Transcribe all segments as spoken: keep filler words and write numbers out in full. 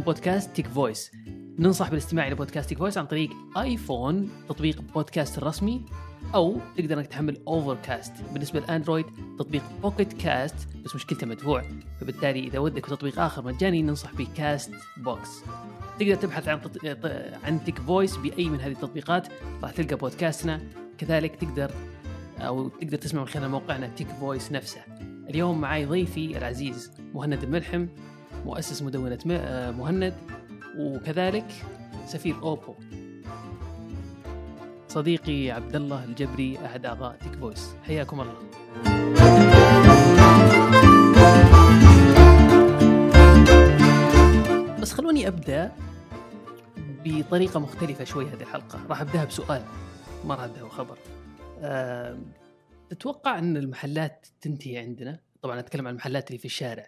بودكاست تيك فويس. ننصح بالاستماع إلى بودكاست تيك فويس عن طريق آيفون تطبيق بودكاست الرسمي، أو تقدر أنك تحمل أوفركاست. بالنسبة للأندرويد تطبيق بوكيت كاست، بس مشكلته مدفوع، فبالتالي إذا ودك تطبيق آخر مجاني ننصح بكاست بوكس. تقدر تبحث عن تط... عن تيك فويس بأي من هذه التطبيقات راح تلقى بودكاستنا. كذلك تقدر أو تقدر تسمع من خلال موقعنا تيك فويس نفسه. اليوم معي ضيفي العزيز مهند الملحم، مؤسس مدونة مهند، وكذلك سفير أوبو. صديقي عبد الله الجبري أحد أعضاء تيك فويس، حياكم الله. بس خلوني أبدأ بطريقة مختلفة شوي. هذه الحلقة راح أبدأها بسؤال، ما راح أبدأها بخبر. أه... تتوقع أن المحلات تنتهي عندنا؟ طبعا أتكلم عن المحلات اللي في الشارع.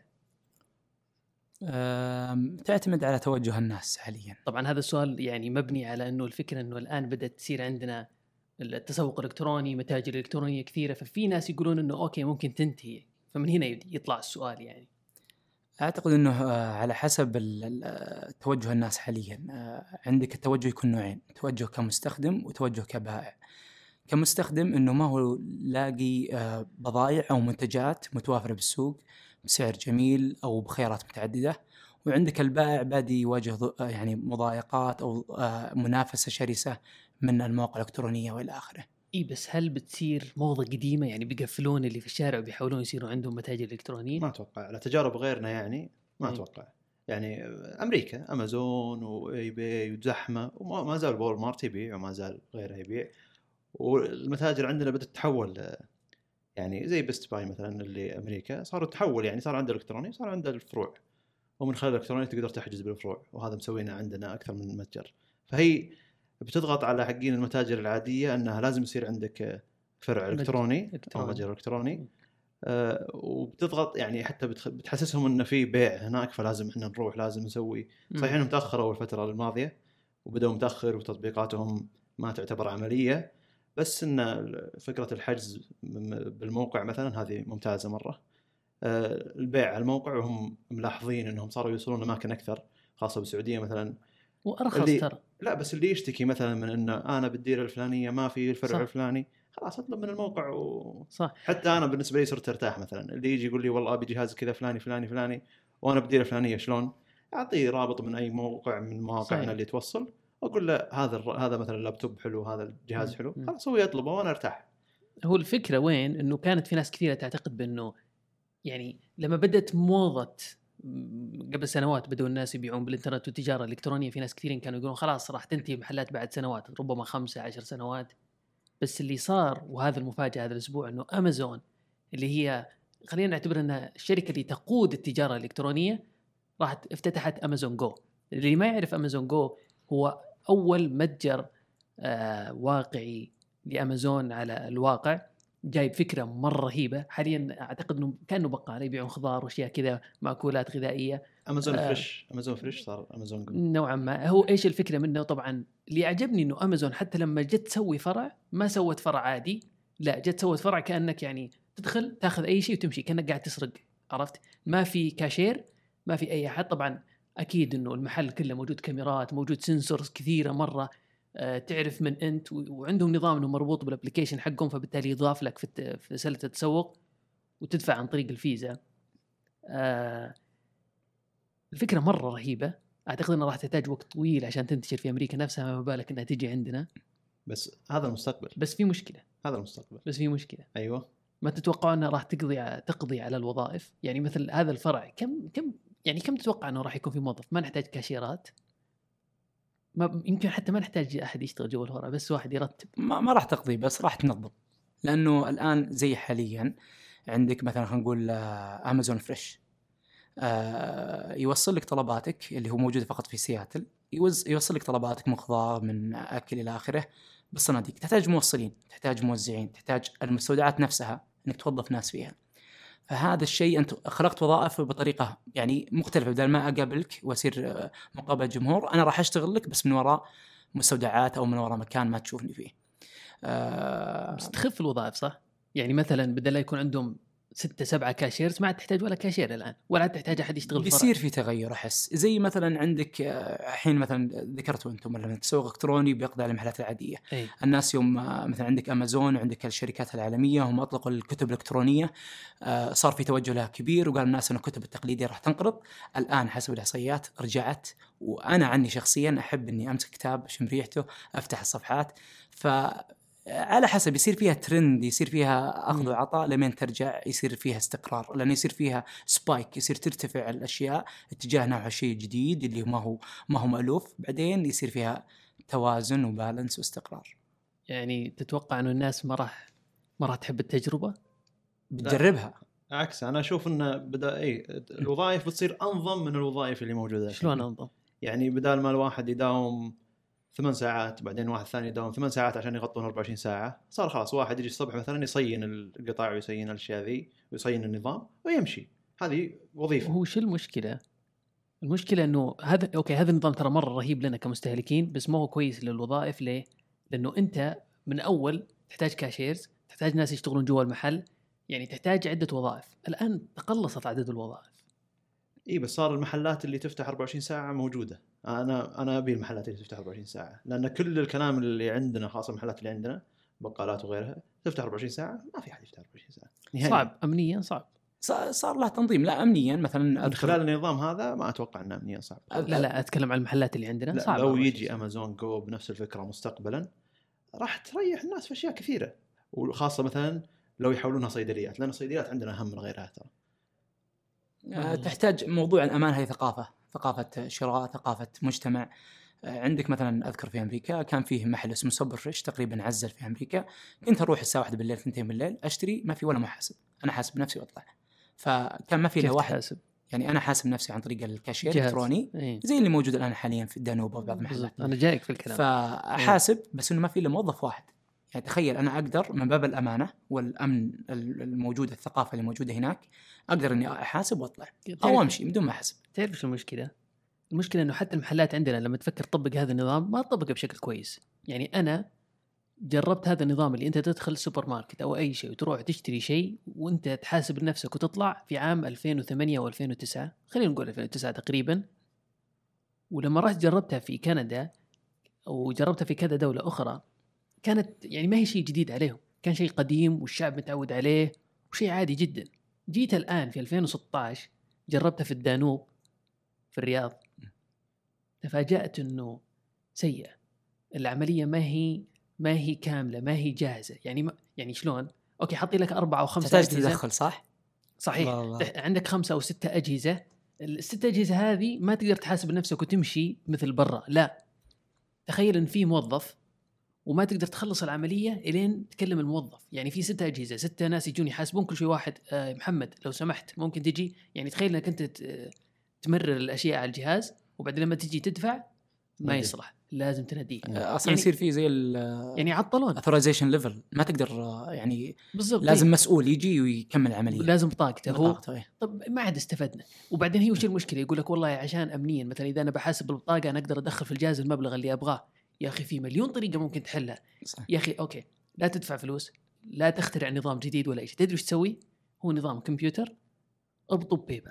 أه... تعتمد على توجه الناس حاليا. طبعا هذا السؤال يعني مبني على أنه الفكرة أنه الآن بدأت تصير عندنا التسوق الإلكتروني، متاجر إلكترونية كثيرة، ففي ناس يقولون أنه أوكي ممكن تنتهي. فمن هنا يطلع السؤال. يعني أعتقد أنه على حسب توجه الناس حاليا. عندك التوجه يكون نوعين، توجه كمستخدم وتوجه كبائع. كمستخدم أنه ما هو لاقي بضائع أو منتجات متوافرة بالسوق بسعر جميل أو بخيارات متعددة، وعندك البائع بادي يواجه يعني مضايقات أو منافسة شرسة من المواقع الإلكترونية وإلى آخره. إيه بس هل بتصير موضة قديمة؟ يعني بيقفلون اللي في الشارع وبيحاولون يصيروا عندهم متاجر إلكترونية؟ ما أتوقع. على تجارب غيرنا يعني ما أتوقع. يعني أمريكا أمازون وإي باي وزحمة، وما زال وول مارت يبيع وما زال غيره يبيع، والمتاجر عندنا بدأت تتحول. يعني زي بيست باي مثلا اللي أمريكا صاروا تحول، يعني صار عنده إلكتروني، صار عنده الفروع، ومن خلال الإلكتروني تقدر تحجز بالفروع، وهذا مسوينا عندنا أكثر من متجر. فهي بتضغط على حقين المتاجر العادية أنها لازم يصير عندك فرع إلكتروني أو متجر إلكتروني، آه وبتضغط يعني حتى بتحسسهم إنه في بيع هناك، فلازم إحنا نروح، لازم نسوي. صحيح إنهم تأخروا الفترة الماضية وبدأوا متأخر وتطبيقاتهم ما تعتبر عملية، بس إن فكرة الحجز بالموقع مثلا هذه ممتازة مرة. آه البيع على الموقع، وهم ملاحظين إنهم صاروا يوصلون أماكن أكثر، خاصة بالسعودية مثلا، وأرخص ترى. لا بس اللي يشتكي مثلا من إنه أنا بالديرة الفلانية ما في الفرع الفلاني، خلاص أطلب من الموقع و... صح. حتى أنا بالنسبة لي صرت أرتاح. مثلا اللي يجي يقول لي والله أبي جهاز كذا فلاني فلاني فلاني وأنا بالديرة الفلانية، شلون؟ أعطيه رابط من أي موقع من مواقعنا اللي توصل، وأقول له هذا هذا مثلا اللابتوب حلو، هذا الجهاز حلو، خلاص هو يطلبه وأنا أرتاح. هو الفكرة وين؟ إنه كانت في ناس كثيرة تعتقد بأنه يعني لما بدأت موضة قبل سنوات بدأوا الناس يبيعون بالإنترنت والتجارة الإلكترونية، في ناس كثيرين كانوا يقولون خلاص راح تنتهي محلات بعد سنوات، ربما خمسة عشر سنوات. بس اللي صار، وهذا المفاجأة هذا الأسبوع، إنه أمازون اللي هي خلينا نعتبر أنها الشركة اللي تقود التجارة الإلكترونية راح افتتحت أمازون جو. اللي ما يعرف أمازون جو هو أول متجر آه واقعي لأمازون على الواقع، جايب فكرة مرة رهيبة. حاليا أعتقد أنه كأنه بقالة يبيعون خضار وأشياء كذا، مأكولات غذائية. أمازون آه فريش أمازون فريش صار أمازون جو نوعا ما. هو إيش الفكرة منه؟ طبعا اللي عجبني أنه أمازون حتى لما جت تسوي فرع ما سوت فرع عادي، لا جت سوت فرع كأنك يعني تدخل تأخذ أي شيء وتمشي كأنك قاعد تسرق، عرفت؟ ما في كاشير، ما في أي أحد. طبعا أكيد أنه المحل كله موجود كاميرات، موجود سنسورز كثيرة مرة أه تعرف من أنت، وعندهم نظام أنه مربوط بالأبليكيشن حقهم، فبالتالي يضاف لك في في سلة التسوق وتدفع عن طريق الفيزا. أه الفكرة مرة رهيبة. أعتقد أنها راح تحتاج وقت طويل عشان تنتشر في أمريكا نفسها، ما بالك أنها تيجي عندنا. بس هذا المستقبل. بس في مشكلة. هذا المستقبل. بس في مشكلة. أيوة. ما تتوقع أنها راح تقضي تقضي على الوظائف؟ يعني مثل هذا الفرع كم كم يعني كم تتوقع أنه راح يكون في موظف؟ ما نحتاج كاشيرات، ما يمكن حتى ما نحتاج أحد يشتغل جوا الفرع، بس واحد يرتب. ما, ما راح تقضي، بس راح تنظم. لأنه الآن زي حاليا عندك مثلا خلينا نقول أمازون فريش، آه يوصل لك طلباتك اللي هو موجود فقط في سياتل، يوصل لك طلباتك من خضار من أكل إلى آخره بالصناديق. تحتاج موصلين، تحتاج موزعين، تحتاج المستودعات نفسها إنك توظف ناس فيها. فهذا الشيء أنت خلقت وظائف بطريقة يعني مختلفة، بدل ما أقابلك وأصير مقابلة جمهور، أنا راح أشتغل لك بس من وراء مستودعات أو من وراء مكان ما تشوفني فيه. آه بس تخف الوظائف صح؟ يعني مثلا بدل لا يكون عندهم ستة سبعة كاشيرز ما عاد تحتاج ولا كاشير الآن، ولا عاد تحتاج أحد يشتغل فرع. بيصير في تغير أحس، زي مثلا عندك الحين مثلا ذكرتوا أنتم لما تسوق إلكتروني بيقضي على المحلات العادية. أي. الناس يوم مثلا عندك أمازون وعندك الشركات العالمية هم أطلقوا الكتب الإلكترونية، صار في توجه لها كبير، وقال الناس أن الكتب التقليدية راح تنقرض. الآن حسب الإحصائيات رجعت، وأنا عني شخصيا أحب إني أمسك كتاب أشم ريحته أفتح الصفحات، ف على حسب يصير فيها ترند، يصير فيها أخذ وعطاء لمن ترجع يصير فيها استقرار، لأن يصير فيها سبايك، يصير ترتفع الأشياء اتجاه نوع شيء جديد اللي ما هو ما هو مألوف، بعدين يصير فيها توازن وبالانس واستقرار. يعني تتوقع إنه الناس ما راح ما راح تحب التجربة؟ بتجربها. عكس، أنا أشوف إنه بدأ إيه الوظائف بتصير أنظم من الوظائف اللي موجودة. شلون أنظم؟ يعني بدال ما الواحد يداوم ثمان ساعات بعدين واحد ثاني يداوم ثمان ساعات عشان يغطون أربعة وعشرين ساعة، صار خلاص واحد يجي الصبح مثلا يصين القطاع ويصين الأشياء ذي ويصين النظام ويمشي، هذه وظيفة. هو شو المشكلة؟ المشكلة إنه هذا أوكي، هذا النظام ترى مرة رهيب لنا كمستهلكين، بس ما هو كويس للوظائف. ليه؟ لأنه أنت من أول تحتاج كاشيرز، تحتاج ناس يشتغلون جوا المحل، يعني تحتاج عدة وظائف. الآن تقلصت عدد الوظائف. إيه بس صار المحلات اللي تفتح أربعة وعشرين ساعة موجودة. أنا أنا أبي المحلات اللي تفتح أربعة وعشرين ساعة، لأن كل الكلام اللي عندنا خاصة المحلات اللي عندنا بقالات وغيرها تفتح أربعة وعشرين ساعة، ما في أحد يفتح أربعة وعشرين ساعة نهائيا. صعب أمنيا، صعب. صار له تنظيم. لا أمنيا مثلا من خلال النظام هذا ما أتوقع أنه أمنيا صعب. لا لا أتكلم عن المحلات اللي عندنا صعب. لو يجي أمازون جو بنفس الفكرة مستقبلا راح تريح الناس في أشياء كثيرة، وخاصة مثلا لو يحولونها صيدليات، لأن الصيدليات عندنا أهم من غيرها ترى. تحتاج موضوع الأمان، هي ثقافة، ثقافة شراء، ثقافة مجتمع. عندك مثلا أذكر في أمريكا كان فيه محل اسمه سوبر فريش تقريبا عزل في أمريكا، كنت أروح الساعة واحدة بالليل ثنتين بالليل أشتري، ما في ولا محاسب، أنا حاسب نفسي وأطلع. فكان ما في إلا واحد حاسب. يعني أنا حاسب نفسي عن طريق الكاشير الإلكتروني ايه. زي اللي موجود الآن حاليا في الدانوب وبعض المحلات. أنا جايك في الكلام. فحاسب ايه. بس إنه ما في إلا موظف واحد. يعني تخيل أنا أقدر من باب الأمانة والأمن الموجود، الثقافة اللي موجودة هناك، أقدر إني أحاسب وأطلع أو أمشي بدون ما أحسب. تعرف شو المشكلة؟ المشكلة إنه حتى المحلات عندنا لما تفكر تطبق هذا النظام ما تطبقه بشكل كويس. يعني أنا جربت هذا النظام اللي أنت تدخل سوبر ماركت أو أي شيء وتروح تشتري شيء وأنت تحاسب لنفسك وتطلع في عام ألفين وثمانية و ألفين وتسعة، خلينا نقول ألفين وتسعة تقريبا. ولما رحت جربتها في كندا أو جربتها في كذا دولة أخرى، كانت يعني ما هي شيء جديد عليهم، كان شيء قديم والشعب متعود عليه وشيء عادي جدا. جيت الآن في ألفين وستة عشر جربتها في الدانوب في الرياض، تفاجأت إنه سيئة. العملية ما هي ما هي كاملة، ما هي جاهزة. يعني ما يعني شلون؟ أوكي حطي لك أربعة أو خمسة أجهزة تدخل صح؟ صحيح الله الله. عندك خمسة أو ستة أجهزة، الستة أجهزة هذه ما تقدر تحاسب نفسك وتمشي مثل برا. لا، تخيل إن في موظف وما تقدر تخلص العملية إلين تكلم الموظف. يعني في ستة أجهزة، ستة ناس يجون يحاسبون كل شيء واحد. آه محمد لو سمحت ممكن تجي؟ يعني تخيل إنك أنت تمرر الأشياء على الجهاز وبعدين لما تجي تدفع ما يصلح، لازم تناديه. اصلا يعني يصير فيه زي يعني عطلون authorization level، ما تقدر يعني بالضبط. لازم مسؤول يجي ويكمل العمليه، لازم بطاقته هو. طب ما عاد استفدنا. وبعدين هي وش المشكله؟ يقول لك والله عشان امنيا مثلا اذا انا بحاسب بالبطاقه انا اقدر ادخل في الجهاز المبلغ اللي ابغاه. يا اخي في مليون طريقه ممكن تحلها. صح. يا اخي اوكي لا تدفع فلوس، لا تخترع نظام جديد ولا شيء. تدري وش تسوي؟ هو نظام كمبيوتر، ابطب بايبال،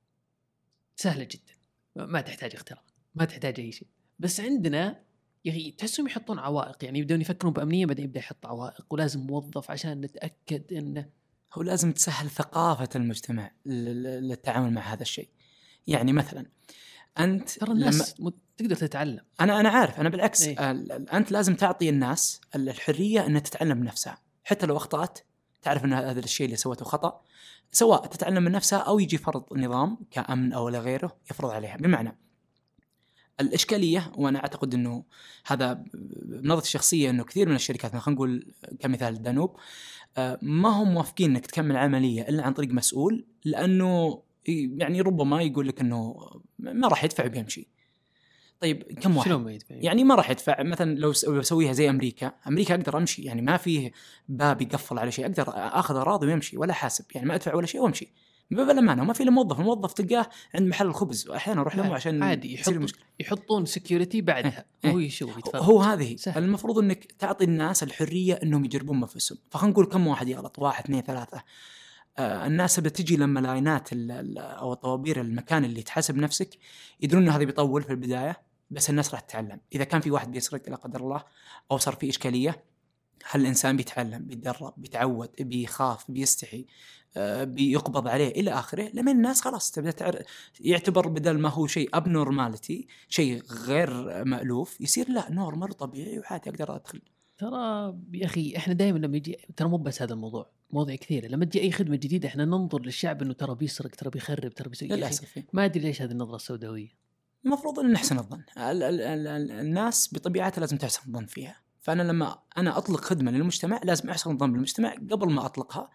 سهله جدا، ما تحتاج اختراع، ما تحتاج اي شيء. بس عندنا يا اخي تحسهم يحطون عوائق، يعني يبدون يفكرون بأمنية بعدين يبدأ يحط عوائق، ولازم موظف عشان نتأكد إنه هو لازم تسهل ثقافة المجتمع للتعامل مع هذا الشيء. يعني مثلا أنت ترى الناس لما تقدر تتعلم. أنا أنا عارف، أنا بالعكس إيه؟ أنت لازم تعطي الناس الحرية أن تتعلم بنفسها، حتى لو أخطأت تعرف أن هذا الشيء اللي سوته خطأ، سواء تتعلم من نفسها أو يجي فرض نظام كأمن أو لغيره يفرض عليها. بمعنى الإشكالية، وأنا أعتقد أنه هذا بنظرتي الشخصية أنه كثير من الشركات، خلينا نقول كمثال الدانوب، ما هم موافقين أنك تكمل عملية إلا عن طريق مسؤول، لأنه يعني ربما يقول لك أنه ما راح يدفع بيمشي. طيب كم واحد ما يعني ما راح يدفع؟ مثلا لو بسويها زي أمريكا، أمريكا أقدر أمشي، يعني ما فيه باب يقفل على شيء، أقدر أخذ أراضي ويمشي ولا حاسب، يعني ما أدفع ولا شيء وأمشي باب الأمانة. وما في له موظف، الموظف تلقاه عند محل الخبز وأحيانا أروح له عشان عادي يحط يحطون سكيورتي بعدها إيه. هو يشوف يتفرج. هو هذه سهل. المفروض أنك تعطي الناس الحرية أنهم يجربون نفسهم. فخلنا نقول كم واحد يغلط، واحد اثنين ثلاثة، آه الناس تبدا تجي لما لاينات ال- ال- او طوابير المكان اللي تحاسب نفسك، يدرون انه هذا بيطول في البدايه، بس الناس راح تتعلم. اذا كان في واحد بيسرق لا قدر الله او صار في اشكاليه، هل الانسان بيتعلم، بيتدرب، بيتعود، بيخاف، بيستحي، آه بيقبض عليه الى اخره، لما الناس خلاص تبدا تعر... يعتبر بدل ما هو شيء اب نورماليتي، شيء غير مألوف، يصير لا نورمال وطبيعي وعادي اقدر ادخل. ترى يا اخي احنا دائما لما يجي، ترى مو بس هذا الموضوع، مواضيع كثيره لما تجي اي خدمه جديده احنا ننظر للشعب انه ترى بيسرق، ترى بيخرب، ترى بيسوي. للاسف ما ادري ليش هذه النظره السوداويه. المفروض ان نحسن الظن. ال- ال- ال- ال- الناس بطبيعتها لازم تحسن الظن فيها، فانا لما انا اطلق خدمه للمجتمع لازم احسن الظن بالمجتمع قبل ما اطلقها.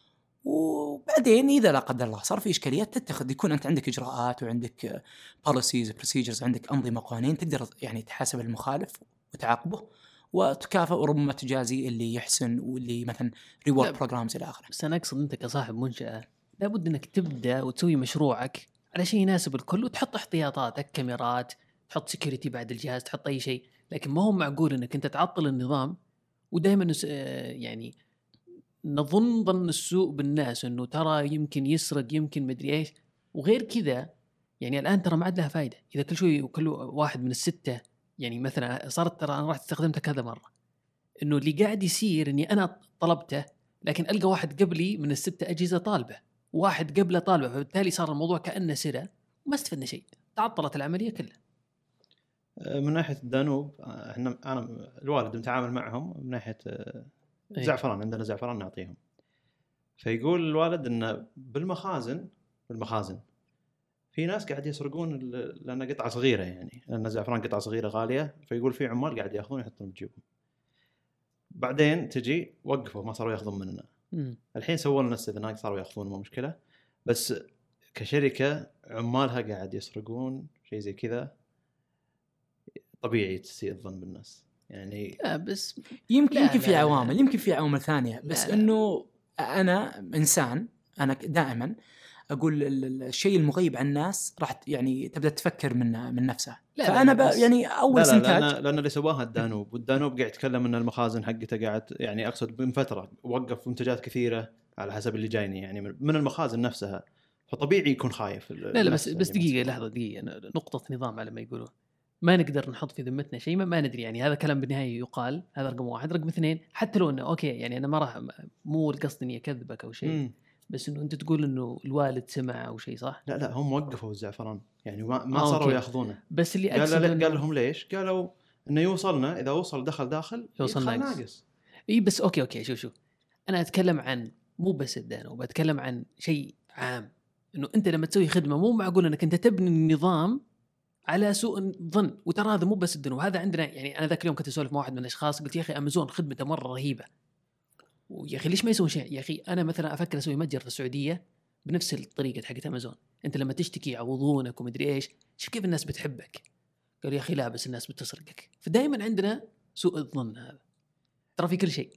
وبعدين اذا لا قدر الله صار في اشكاليات تتخذ، يكون انت عندك اجراءات وعندك بوليسيز بروسيجرز، عندك انظمه وقوانين تقدر يعني تحاسب المخالف وتعاقبه وتكافئ وربما تجازي اللي يحسن واللي مثلا ريورد لا، بروجرامز الى اخره. بس انا اقصد انت كصاحب منشاه لابد انك تبدا وتسوي مشروعك على شيء يناسب الكل، وتحط احتياطاتك، كاميرات، تحط سكيورتي بعد الجهاز، تحط اي شيء. لكن ما هو معقول انك انت تعطل النظام ودائما نس... آه، يعني نظن ظن السوء بالناس انه ترى يمكن يسرق، يمكن مدري ايش. وغير كذا يعني الان ترى ما عاد لها فائده اذا كل شوي وكل واحد من السته، يعني مثلا صارت، ترى انا رحت استخدمتها كذا مره، انه اللي قاعد يصير اني انا طلبته لكن القى واحد قبلي من السته اجهزه طالبه، واحد قبله طالبه، فبالتالي صار الموضوع كانه سرقه وما استفدنا شيء، تعطلت العمليه كلها. من ناحيه الدانوب، احنا انا الوالد متعامل معهم من ناحيه إيه. زعفران، عندنا زعفران نعطيهم. فيقول الوالد ان بالمخازن بالمخازن في ناس قاعد يسرقون ال- لان قطعه صغيره، يعني لان الزعفران قطعه صغيره غاليه، فيقول في عمال قاعد ياخذون يحطون بجيبهم. بعدين تجي وقفوا ما صاروا ياخذون مننا. مم. الحين سووا لنا استثناء صاروا ياخذون، مو مشكله، بس كشركه عمالها قاعد يسرقون شيء زي كذا، طبيعي تسيء الظن بالناس يعني. لا بس يمكن لا يمكن لا في لا. عوامل يمكن في عوامل ثانيه، بس لا لا. انه انا انسان، انا دائما اقول ال- ال- الشيء المغيب عن الناس راح ت- يعني تبدا تفكر من من نفسها. لا لا فانا لا، ب- بس- يعني لا اول لا سنتاج لأن, لأن اللي سواها الدانوب، والدانوب قاعد يتكلم ان المخازن حقته قاعد، يعني اقصد من فتره وقف منتجات كثيره على حسب اللي جايني يعني من من المخازن نفسها، فطبيعي يكون خايف. لا لا بس بس دقيقه لحظه دقيقه، نقطه نظام على ما يقولون، ما نقدر نحط في ذمتنا شيء ما, ما ندري، يعني هذا كلام بالنهايه يقال. هذا رقم واحد. رقم اثنين، حتى لو انه اوكي يعني انا ما راح، مو القصد اني اكذبك او شيء، مم. بس انه انت تقول انه الوالد سمع او شيء، صح؟ لا لا هم وقفوا الزعفران يعني ما, ما آه، صاروا أوكي. ياخذونه. بس اللي قال اقصد لا إنه- قال لهم ليش؟ قالوا انه يوصلنا، اذا وصل دخل داخل يوصل يدخل ناقص. ناقص. اي بس اوكي اوكي شوف شوف انا اتكلم عن مو بس الدانو، بتكلم عن شيء عام، انه انت لما تسوي خدمه مو معقول انك انت تبني النظام على سوء ظن. وترى هذا مو بس الدنو، هذا عندنا. يعني انا ذاك اليوم كنت اسولف مع واحد من الاشخاص، قلت يا اخي امازون خدمته مره رهيبه، ويا اخي ليش ما يسوون شيء؟ يا اخي انا مثلا افكر اسوي متجر في السعوديه بنفس الطريقه حقت امازون، انت لما تشتكي يعوضونك ومدري ايش، شوف كيف الناس بتحبك. قال يا اخي لا بس الناس بتسرقك. فدائما عندنا سوء الظن هذا، ترى في كل شيء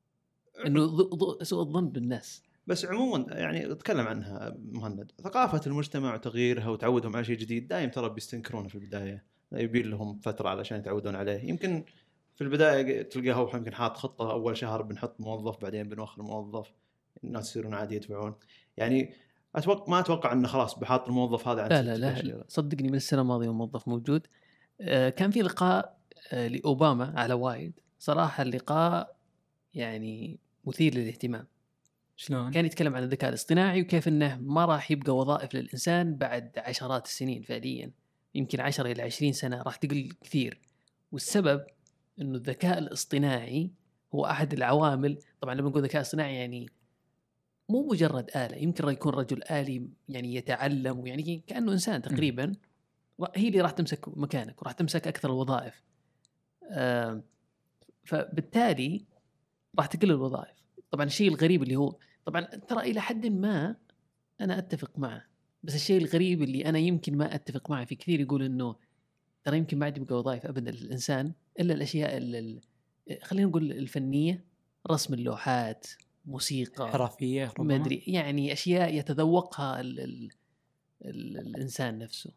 انه ض- ض- سوء الظن بالناس. بس عموما يعني اتكلم عنها مهند، ثقافه المجتمع وتغييرها وتعودهم على شيء جديد دائما ترى بيستنكرونه في البدايه، يبي لهم فتره علشان يتعودون عليه. يمكن في البدايه تلقاه هو يمكن حاط خطه اول شهر بنحط موظف، بعدين بنوخر موظف، الناس يصيرون عادي يدفعون. يعني اتوقع ما اتوقع انه خلاص بحاط الموظف هذا عن لا ستة لا لا, أشهر. لا صدقني من السنه الماضيه موظف موجود. آه كان في لقاء آه لاوباما على وايد، صراحه اللقاء يعني مثير للاهتمام. شلون كان يتكلم عن الذكاء الاصطناعي وكيف انه ما راح يبقى وظائف للانسان بعد عشرات السنين، فعليا يمكن عشرة الى عشرين سنه راح تقل كثير. والسبب انه الذكاء الاصطناعي هو احد العوامل. طبعا لما نقول ذكاء اصطناعي يعني مو مجرد آلة، يمكن يكون رجل آلي يعني يتعلم ويعني كأنه إنسان تقريبا، هي اللي راح تمسك مكانك وراح تمسك أكثر الوظائف. آه فبالتالي راح تقل الوظائف. طبعا الشيء الغريب اللي هو، طبعا ترى إلى حد ما أنا أتفق معه، بس الشيء الغريب اللي أنا يمكن ما أتفق معه في كثير، يقول إنه ترى يمكن ما عاد يبقى وظائف أبدا للإنسان إلا الأشياء ال- خلينا نقول الفنية، رسم اللوحات، موسيقى، حرفيه ما ادري، يعني اشياء يتذوقها ال ال ال الانسان نفسه.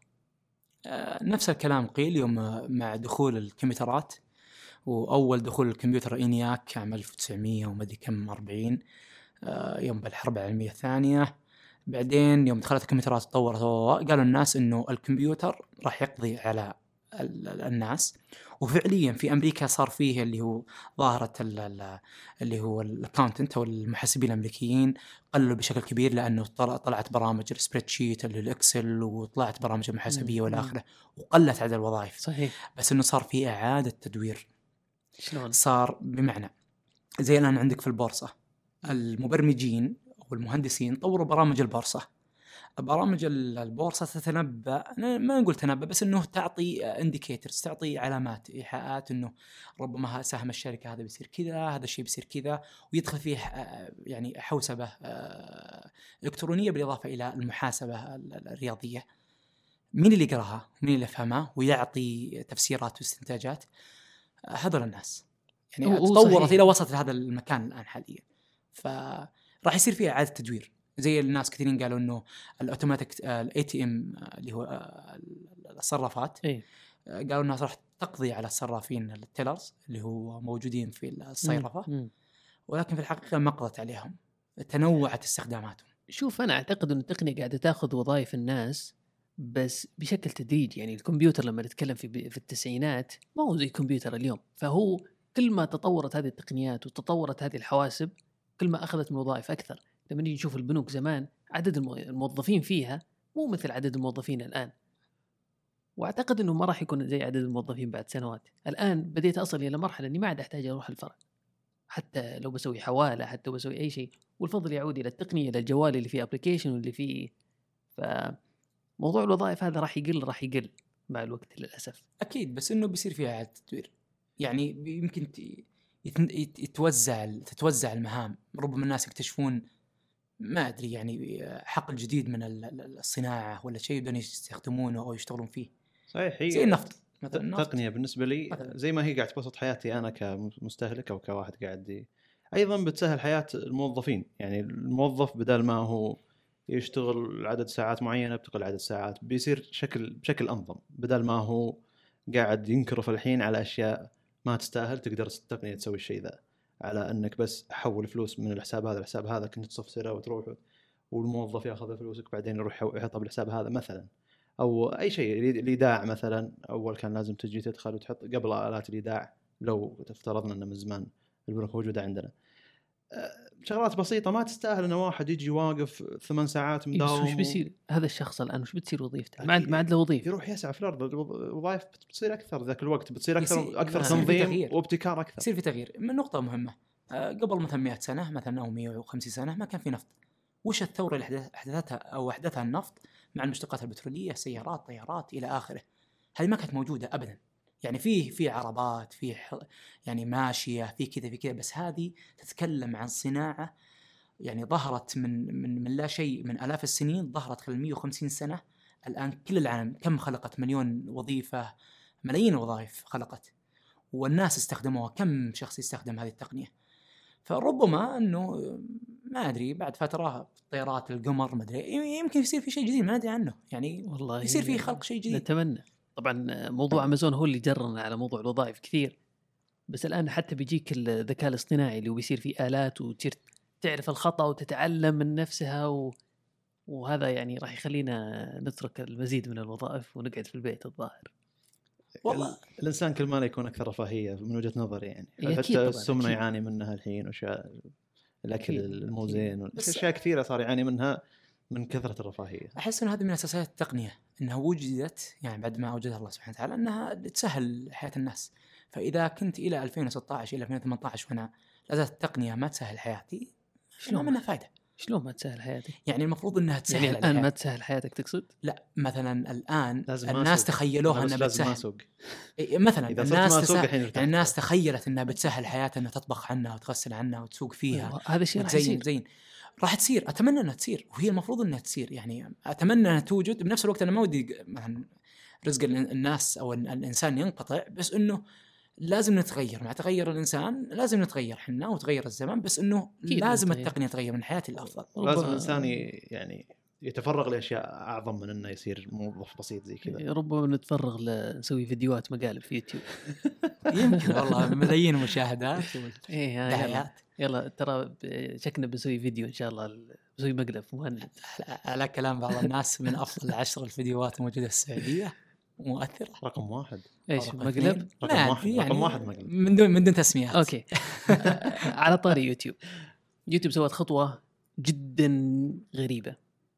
آه، نفس الكلام قيل يوم مع دخول الكمبيوترات، واول دخول الكمبيوتر إنياك عام ألف وتسعمية وما ادري كم أربعين. يوم بالحرب العالمية الثانية. بعدين يوم دخلت الكمبيوترات تطورت قالوا الناس إنه الكمبيوتر راح يقضي على الناس. وفعليا في أمريكا صار فيه اللي هو ظاهرة اللي هو الأكاونتنت أو المحاسبين الأمريكيين قلوا بشكل كبير، لأنه طلعت برامج السبريد شيت الإكسل وطلعت برامج المحاسبية والآخرة، وقلت عدد الوظائف. صحيح. بس إنه صار فيه إعادة تدوير. شلون؟ صار بمعنى زي الآن عندك في البورصة المبرمجين والمهندسين طوروا برامج البورصة. برامج البورصة تتنبأ، ما نقول تنبأ، بس إنه تعطي إنديكيترز، تعطي علامات إيحاءات إنه ربما سهم الشركة هذا بيصير كذا، هذا الشيء بيصير كذا، ويدخل فيه يعني حوسبة إلكترونية بالإضافة إلى المحاسبة الرياضية. مين اللي يقراها؟ مين اللي يفهمها ويعطي تفسيرات واستنتاجات؟ هذول الناس. يعني تطورت إلى وصلت لهذا المكان الآن حاليا، فراح يصير فيها إعادة تدوير. زي الناس كثيرين قالوا إنه الأوتوماتيك الإيه تي إم اللي هو الصرافات، إيه؟ قالوا الناس راح تقضي على الصرافين التيلرز اللي هو موجودين في الصيرفة، مم. ولكن في الحقيقة ما قضت عليهم، تنوعت استخداماتهم. شوف أنا أعتقد أن التقنية قاعدة تأخذ وظائف الناس بس بشكل تدريجي. يعني الكمبيوتر لما نتكلم في في التسعينات ما هو زي الكمبيوتر اليوم، فهو كل ما تطورت هذه التقنيات وتطورت هذه الحواسب كل ما أخذت من وظائف أكثر. لما نيجي نشوف البنوك زمان عدد الموظفين فيها مو مثل عدد الموظفين الآن، وأعتقد أنه ما راح يكون زي عدد الموظفين بعد سنوات. الآن بديت أصل إلى مرحلة أني ما عاد أحتاج أروح الفرع، حتى لو بسوي حوالة، حتى لو بسوي أي شيء، والفضل يعود إلى التقنية، إلى الجوال اللي فيه أبليكيشن واللي فيه. فموضوع الوظائف هذا راح يقل راح يقل مع الوقت للأسف. أكيد، بس إنه بيصير فيها إعادة تدوير. يعني يمكن يتوزع تتوزع المهام، ربما الناس يكتشفون ما أدري يعني حقل جديد من الصناعة ولا شيء بدون يستخدمونه أو يشتغلون فيه. صحيح. زي النفط مثلا. التقنية بالنسبة لي مثلاً زي ما هي قاعد تبسط حياتي أنا كمستهلك أو كواحد قاعد دي، أيضا بتسهل حياة الموظفين. يعني الموظف بدل ما هو يشتغل عدد ساعات معينة بتقل عدد ساعات، بيصير شكل بشكل أنظم، بدل ما هو قاعد ينكرف الحين على أشياء ما تستاهل. تقدر التقنية تسوي الشيء ذا على أنك بس حول فلوس من الحساب هذا الحساب هذا، كنت تصفسره وتروح والموظف ياخذ فلوسك بعدين يروح يحطها بالحساب هذا مثلا. أو أي شيء الإيداع مثلا، أول كان لازم تجي تدخل وتحط قبل آلات الإيداع، لو افترضنا أن من زمان البنوك موجودة عندنا، شغلات بسيطة ما تستاهل أن واحد يجي واقف ثمان ساعات مداوم. وش بيصير هذا الشخص الآن؟ وش بتصير وظيفته؟ ما عاد ما عاد له وظيفة، يروح يسعى في الأرض. الوظائف بتصير أكثر ذاك الوقت، بتصير أكثر أكثر تنظيم وابتكار أكثر. يصير في تغيير. من نقطة مهمة، قبل مثلا مئة سنة مثلا أو مئة وخمسين سنة ما كان في نفط. وش الثورة اللي أحدثتها أو أحدثها النفط مع المشتقات البترولية، سيارات، طيارات إلى آخره؟ هذه ما كانت موجودة أبدا. يعني فيه في عربات، فيه يعني ماشية، في كذا في كذا، بس هذه تتكلم عن صناعة يعني ظهرت من من من لا شيء من آلاف السنين، ظهرت خلال مئة وخمسين سنة. الآن كل العالم كم خلقت؟ مليون وظيفة، ملايين الوظائف خلقت، والناس استخدموها. كم شخص يستخدم هذه التقنية؟ فربما أنه ما أدري بعد فترة طيارات القمر ما أدري، يمكن يصير في شيء جديد ما ندري عنه. يعني والله يصير في خلق شيء جديد. نتمنى. طبعا موضوع أمازون هو اللي جرنا على موضوع الوظائف كثير، بس الآن حتى بيجيك الذكاء الاصطناعي اللي بيصير فيه آلات وتصير تعرف الخطأ وتتعلم من نفسها و... وهذا يعني راح يخلينا نترك المزيد من الوظائف ونقعد في البيت الظاهر. والله الإنسان كل ما يكون أكثر رفاهية من وجهة نظري. يعني حتى السمنة يعاني منها الحين، وشيء الأكل المو زين وأشياء كثيرة صار يعاني منها من كثرة الرفاهية. أحس أن هذه من أساسيات التقنية، أنها وجدت يعني بعد ما أوجدها الله سبحانه وتعالى أنها تسهل حياة الناس. فإذا كنت إلى ألفين وستة عشر إلى ألفين وثمانية عشر وأنا لازالت التقنية ما تسهل حياتي، شلون منها فائدة؟ شلون ما تسهل حياتك؟ يعني المفروض انها تسهل يعني الان ما تسهل حياتك تقصد؟ لا مثلا الان الناس ماسوق. تخيلوها انها بتسهل إيه مثلا الناس تسهل. يعني الناس تخيلت انها بتسهل حياتها، انها تطبخ عنها وتغسل عنها وتسوق فيها. هذا الشيء راح يصير زين راح تصير. اتمنى انها تصير، وهي المفروض انها تصير. يعني اتمنى انها توجد. بنفس الوقت انا ما ودي مثلا رزق الناس او الانسان ينقطع، بس انه لازم نتغير. مع تغير الإنسان لازم نتغير حنا وتغير الزمان، بس إنه لازم التقنية تغير من حياتي الأفضل. لازم الإنسان يعني يتفرغ لاشياء اعظم من انه يصير موظف بسيط زي كذا. ربما نتفرغ لنسوي فيديوهات مقالب في يوتيوب. يمكن والله ملايين المشاهدات ايه والدعايات. يلا ترى شكلنا بنسوي فيديو ان شاء الله، بنسوي مقلب مهند. على كلام بعض الناس من افضل عشر الفيديوهات الموجوده في السعوديه مؤثره. رقم واحد ايش رقم مقلب؟ اثنين. رقم لا، واحد يعني رقم واحد مقلب. من دون من دون تسميات. اوكي. على طاري يوتيوب، يوتيوب سوت خطوه جدا غريبه.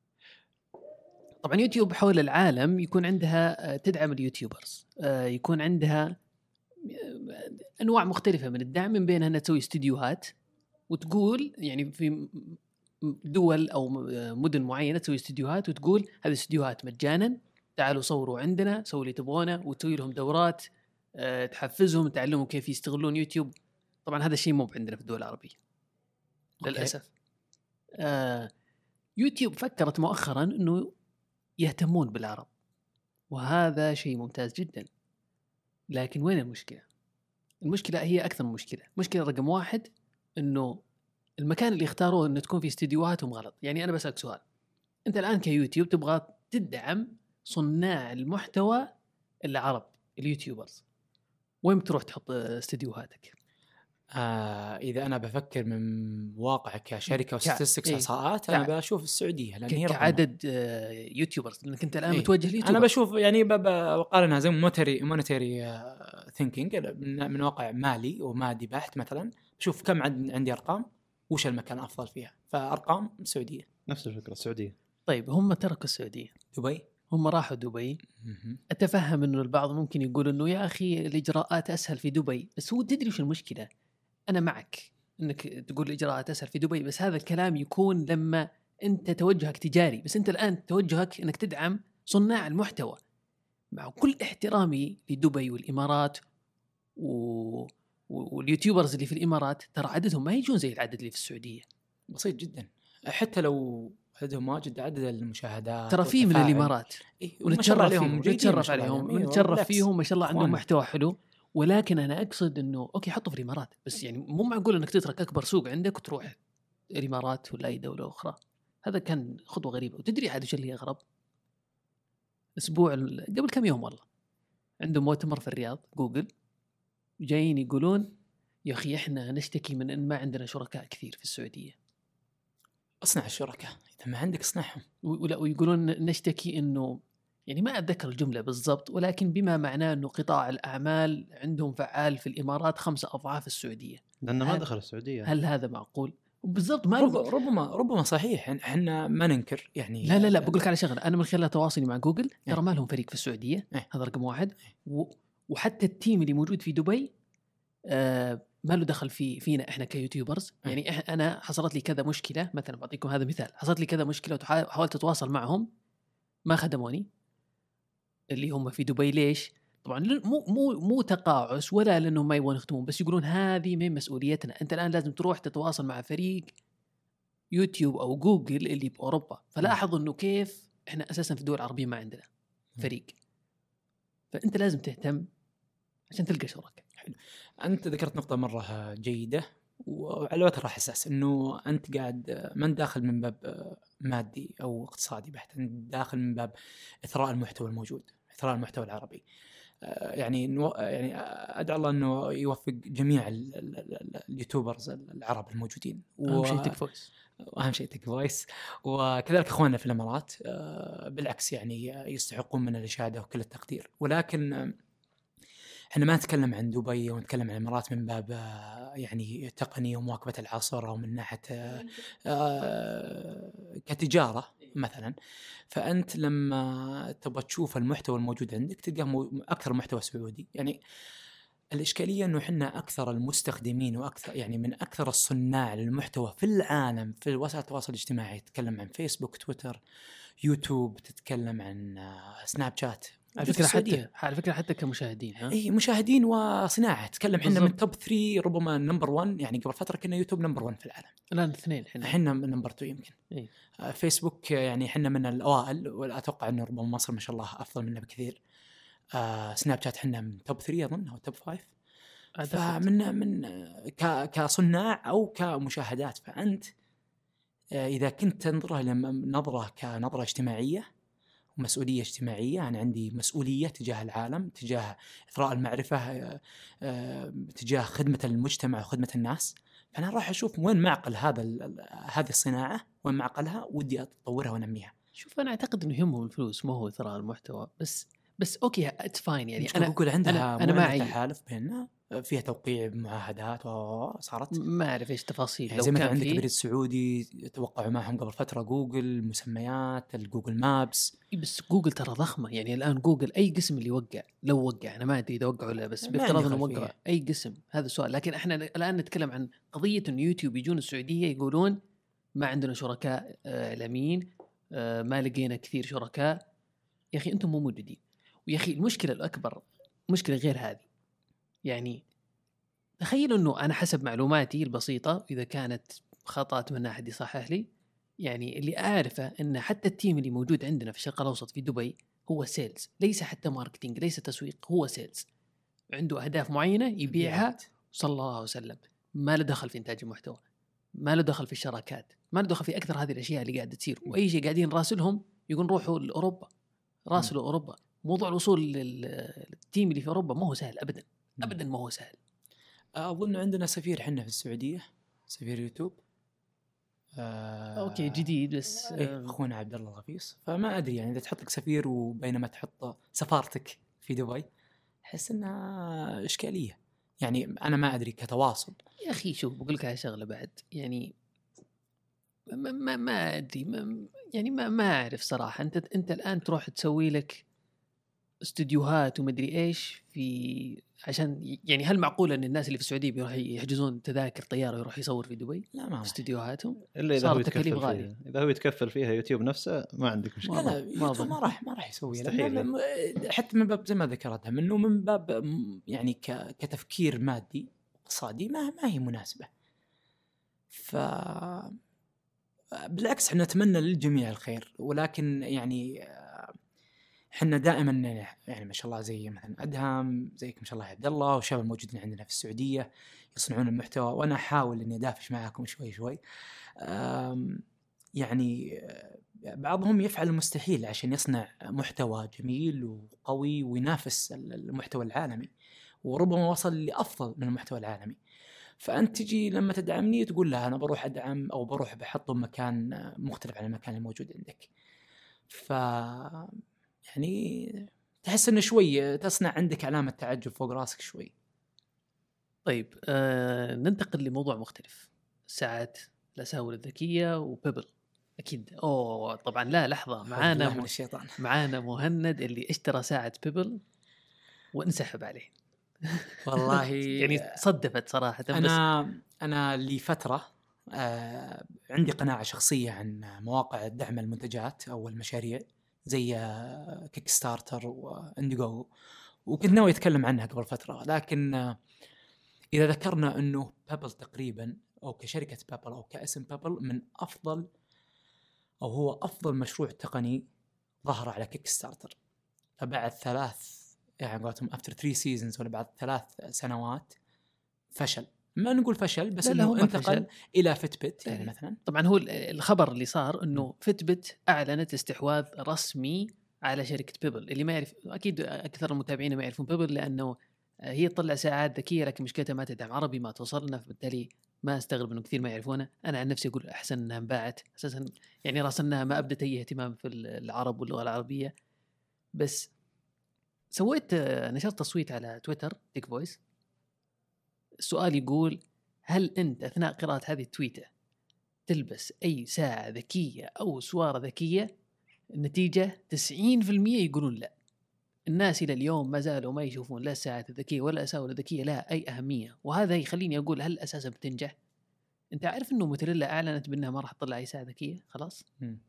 طبعا يوتيوب حول العالم يكون عندها تدعم اليوتيوبرز، يكون عندها انواع مختلفه من الدعم، من بينها انها تسوي استديوهات وتقول يعني في دول او مدن معينه تسوي استديوهات وتقول هذه الاستديوهات مجانا، تعالوا صوروا عندنا، سووا اللي تبغونه، وتسوي لهم دورات تحفزهم، تعلمهم كيف يستغلون يوتيوب. طبعا هذا الشيء مو عندنا في الدول العربيه للاسف. آه يوتيوب فكرت مؤخرا انه يهتمون بالعرب، وهذا شيء ممتاز جدا. لكن وين المشكله؟ المشكله هي اكثر من مشكله. مشكله رقم واحد انه المكان اللي اختاروه انه تكون فيه استديوهاتهم غلط. يعني انا بسألك سؤال، انت الان كيوتيوب تبغى تدعم صناع المحتوى العرب اليوتيوبرز، وين بتروح تحط استديوهاتك؟ آه إذا أنا بفكر من واقع كشركة وستاتستكس إيه؟ إحصاءات، أنا بشوف السعودية لأن هي كعدد آه يوتيوبرز، لأنك أنت الآن إيه؟ متوجه ليوتيوبرز. أنا بشوف يعني بقارنها زي مونتري مونتري ثينكينج من, من واقع مالي ومادي بحت. مثلا بشوف كم عندي أرقام، وش المكان أفضل فيها، فأرقام السعودية. نفس الفكرة السعودية. طيب هم تركوا السعودية، دبي، هم راحوا دبي. أتفهم إنه البعض ممكن يقول إنه يا أخي الإجراءات أسهل في دبي، بس هو تدري وش المشكلة؟ أنا معك إنك تقول الإجراءات أسهل في دبي، بس هذا الكلام يكون لما أنت توجهك تجاري. بس أنت الآن توجهك إنك تدعم صناع المحتوى. مع كل احترامي لدبي والإمارات و... واليوتيوبرز اللي في الإمارات، ترى عددهم ما يجون زي العدد اللي في السعودية. بسيط جدا، حتى لو عددهم واجد، عدد المشاهدات ترى فيه من الإمارات، إيه؟ ونتشرف عليهم، ونتشرف عليهم إيه؟ ونتشرف فيهم، ما شاء الله عندهم أخوانا. محتوى حلو. ولكن أنا أقصد إنه أوكي حطوا في الإمارات، بس يعني مو معقول إنك تترك أكبر سوق عندك وتروح الإمارات ولا أي دولة أخرى. هذا كان خطوة غريبة. وتدري عاد وش اللي أغرب؟ أسبوع قبل كم يوم والله عندهم مؤتمر في الرياض جوجل، جايين يقولون يا أخي إحنا نشتكي من إن ما عندنا شركاء كثير في السعودية. أصنع الشركاء، إذا ما عندك اصنعهم. ولا ويقولون نشتكي إنه، يعني ما أتذكر الجملة بالضبط، ولكن بما معناه إنه قطاع الأعمال عندهم فعال في الإمارات خمسة أضعاف السعودية. لأنه ما دخل السعودية. هل هذا معقول؟ بالضبط ما رب ربما ربما صحيح، احنا ما ننكر يعني. لا لا لا بقول لك على شغله، انا من خلال تواصلي مع جوجل ترى إيه؟ ما لهم فريق في السعوديه. إيه؟ هذا رقم واحد. و... وحتى التيم اللي موجود في دبي آه ما له دخل في فينا احنا كيوتيوبرز. إيه؟ يعني إح... انا حصلت لي كذا مشكله، مثلا بعطيكم هذا مثال، حصلت لي كذا مشكله وحاولت اتواصل معهم ما خدموني اللي هم في دبي. ليش؟ طبعا مو مو مو تقاعس ولا لانهم ما يبغون يخدمون، بس يقولون هذه من مسؤوليتنا، انت الان لازم تروح تتواصل مع فريق يوتيوب او جوجل اللي باوروبا. فلاحظوا انه كيف احنا اساسا في الدول العربيه ما عندنا فريق. فانت لازم تهتم عشان تلقى شركاء. حلو. انت ذكرت نقطه مره جيده وعلى وتر حساس، انه انت قاعد ما انت داخل من باب مادي او اقتصادي بحت، انت داخل من باب اثراء المحتوى الموجود، اثراء المحتوى العربي. يعني يعني ادعو الله انه يوفق جميع اليوتيوبرز العرب الموجودين. واهم شيء تك فويس، واهم شيء تك فويس، وكذلك اخواننا في الامارات بالعكس يعني يستحقون من الاشاده وكل التقدير. ولكن احنا ما نتكلم عن دبي ونتكلم عن الامارات من باب يعني تقنيه ومواكبه العصر، او من ناحيه كتجاره مثلا. فانت لما تبغى تشوف المحتوى الموجود عندك تلقاه اكثر محتوى سعودي. يعني الاشكاليه انه احنا اكثر المستخدمين واكثر يعني من اكثر الصناع للمحتوى في العالم في وسائل التواصل الاجتماعي. تتكلم عن فيسبوك، تويتر، يوتيوب، تتكلم عن سناب شات. على فكرة حتى على فكرة حتى كمشاهدين ها اي مشاهدين وصناعه. تتكلم احنا من توب ثلاثة، ربما نمبر واحد. يعني قبل فتره كنا يوتيوب نمبر واحد في العالم، الان اثنين احنا احنا من نمبر اثنين يمكن. إيه؟ آه فيسبوك يعني احنا من الاوائل، واتوقع انه ربما مصر ما شاء الله افضل منا بكثير. آه سناب شات احنا من توب ثلاثة اظن او توب خمسة. فمن من ك كصناع او كمشاهدات، فانت إذا كنت تنظرها نظرة كنظرة اجتماعية ومسؤولية اجتماعية، أنا عندي مسؤولية تجاه العالم، تجاه إثراء المعرفة، تجاه خدمة المجتمع وخدمة الناس، فأنا راح أشوف وين معقل هذا هذه الصناعة، وين معقلها ودي أطورها وأنميها. شوف أنا أعتقد إنه يهمهم الفلوس، ما هو إثراء المحتوى بس. بس أوكي اتس فاين يعني. أنا جوجل عندها أنا, أنا معي تحالف بيننا، فيها توقيع معاهدات وصارت ما أعرف إيش تفاصيل. يعني زي ما عندك البريد السعودي توقعوا معهم قبل فترة جوجل مسميات الجوجل مابس. بس جوجل ترى ضخمة يعني. الآن جوجل أي قسم اللي وقع، لو وقع أنا ما أدري إذا وقعوا ولا، بس بافتراض إنه وقع أي قسم هذا السؤال. لكن إحنا الآن نتكلم عن قضية إنه يوتيوب يجون السعودية يقولون ما عندنا شركاء إعلاميين، ما لقينا كثير شركاء. يا أخي أنتم مو موجودين. ويا أخي المشكلة الأكبر مشكلة غير هذه. يعني تخيلوا إنه أنا حسب معلوماتي البسيطة، إذا كانت خطأ أتمنى أحد يصحح لي، يعني اللي أعرفه إن حتى التيم اللي موجود عندنا في الشرق الأوسط في دبي هو سيلز، ليس حتى ماركتينج، ليس تسويق، هو سيلز. عنده أهداف معينة يبيعها صلى الله عليه وسلم. ما له دخل في إنتاج المحتوى، ما له دخل في الشراكات، ما له دخل في أكثر هذه الأشياء اللي قاعدة تصير. وأي شيء قاعدين راسلهم يقول روحوا لأوروبا، راسلوا أوروبا. موضوع الوصول للتيم اللي في أوروبا ما هو سهل أبدا أبدا، ما هو سهل. أظن عندنا سفير حنا في السعودية، سفير يوتيوب آه أوكي جديد بس آه أخونا عبد الله الغفيص. فما أدري يعني إذا تحط لك سفير وبينما تحط سفارتك في دبي أحس إنها إشكالية. يعني أنا ما أدري كتواصل. يا أخي شوف بقول لك على شغلة بعد، يعني ما ما ما أدري ما يعني ما ما أعرف صراحة. أنت أنت الآن تروح تسوي لك استديوهات ومدري إيش في عشان يعني هل معقول أن الناس اللي في السعودية بيروحوا يحجزون تذاكر طيارة ويروح يصور في دبي؟ لا ما استديوهاتهم إلا إذا هو يتكفل فيها. إذا هو يتكفل فيها يوتيوب نفسه ما عندك مشكلة. لا لا ما, ما راح ما راح يسوي لا. حتى من باب زي ما ذكرتها منه من باب يعني كتفكير مادي اقتصادي ما ما هي مناسبة. ف بالعكس احنا نتمنى للجميع الخير، ولكن يعني احنا دائما يعني ما شاء الله زي مثلا ادهم زيك ما شاء الله عبد الله والشباب الموجودين عندنا في السعوديه يصنعون المحتوى، وانا احاول اني ادافش معاكم شوي شوي. يعني بعضهم يفعل المستحيل عشان يصنع محتوى جميل وقوي وينافس المحتوى العالمي، وربما وصل لافضل من المحتوى العالمي. فانت تجي لما تدعمني تقول لا انا بروح ادعم او بروح بحطه مكان مختلف عن المكان الموجود عندك. ف يعني تحس انه شوي تصنع عندك علامة تعجب فوق راسك شوي. طيب آه ننتقل لموضوع مختلف، ساعات الأساور الذكية وبيبل. أكيد أوه طبعا لا لحظة، معانا من الشيطان معانا مهند اللي اشترى ساعة بيبل وانسحب عليه. والله يعني صدفت صراحة. أنا بس أنا لفترة آه عندي قناعة شخصية عن مواقع دعم المنتجات أو المشاريع زي كيك ستارتر وانديغو، وكنت ناوي أتكلم عنها قبل فترة. لكن إذا ذكرنا أنه بابل تقريبا أو كشركة بابل أو كاسم بابل من أفضل أو هو أفضل مشروع تقني ظهر على كيك ستارتر، فبعد ثلاث يعني قلتهم after three seasons ولا بعد ثلاث سنوات فشل. ما نقول فشل بس إنه انتقل فشل. إلى فتبت يعني مثلا. طبعا هو الخبر اللي صار إنه فتبت أعلنت استحواذ رسمي على شركة بيبل. اللي ما يعرف أكيد أكثر المتابعين ما يعرفون بيبل لأنه هي تطلع ساعات ذكية لكن مشكلتها ما تدعم عربي ما توصلنا، فبالتالي ما استغرب إنه كثير ما يعرفونه. أنا عن نفسي أقول أحسن إنها انباعت أساسا، يعني راسلناها ما أبدت أي اهتمام في العرب واللغة العربية. بس سويت نشرت تصويت على تويتر تيك فويس. السؤال يقول هل أنت أثناء قراءة هذه التويتة تلبس أي ساعة ذكية أو سوارة ذكية؟ النتيجة تسعين بالمئة يقولون لا. الناس إلى اليوم ما زالوا ما يشوفون لا الساعات الذكية ولا الأساور الذكية لا أي أهمية. وهذا يخليني أقول هل أساسا بتنجح؟ أنت عارف أنه موتوريلا أعلنت بأنها ما راح تطلع أي ساعة ذكية خلاص.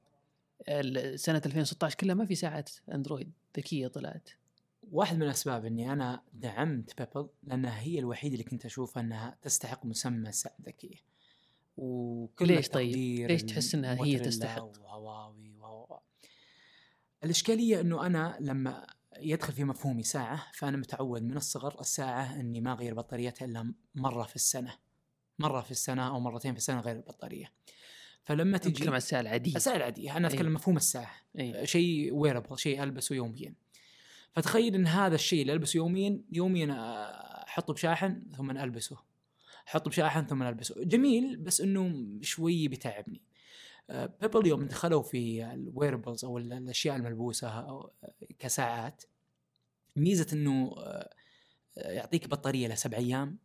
سنة ألفين وستة عشر كلها ما في ساعات أندرويد ذكية طلعت. واحد من الأسباب أني أنا دعمت بيبل لأنها هي الوحيدة اللي كنت أشوف أنها تستحق مسمى ساعة ذكية. وكل ليش طيب؟ ليش تحس أنها هي تستحق؟ وهواوي وهواوي. الإشكالية أنه أنا لما يدخل في مفهومي ساعة فأنا متعود من الصغر الساعة أني ما أغير بطاريتها إلا مرة في السنة، مرة في السنة أو مرتين في السنة غير البطارية. فلما تجي نتكلم عن الساعه العاديه الساعه العاديه، انا اتكلم أي. مفهوم الساعه، أي. شيء ويربل، شيء البسه يوميا. فتخيل ان هذا الشيء اللي البسه يوميا يوميا احطه بشاحن ثم البسه، احطه بشاحن ثم البسه، جميل، بس انه شوي بتعبني. بيبل يوم دخلوا في الويربلز او الاشياء الملبوسه أو كساعات، ميزه انه يعطيك بطاريه لسبع ايام،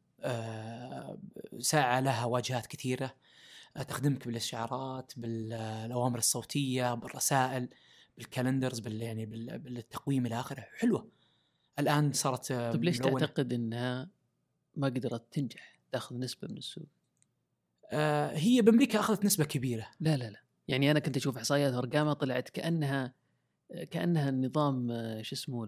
ساعه لها واجهات كثيره، تخدمك بالاشعارات، بالاوامر الصوتيه، بالرسائل، بالكالندرز، بال يعني بالتقويم الى اخره، حلوه. الان صارت. طيب ليش تعتقد انها ما قدرت تنجح تاخذ نسبه من السوق؟ آه هي بامريكا اخذت نسبه كبيره. لا لا لا يعني انا كنت اشوف احصائيات وارقامها طلعت كانها كانها النظام شو اسمه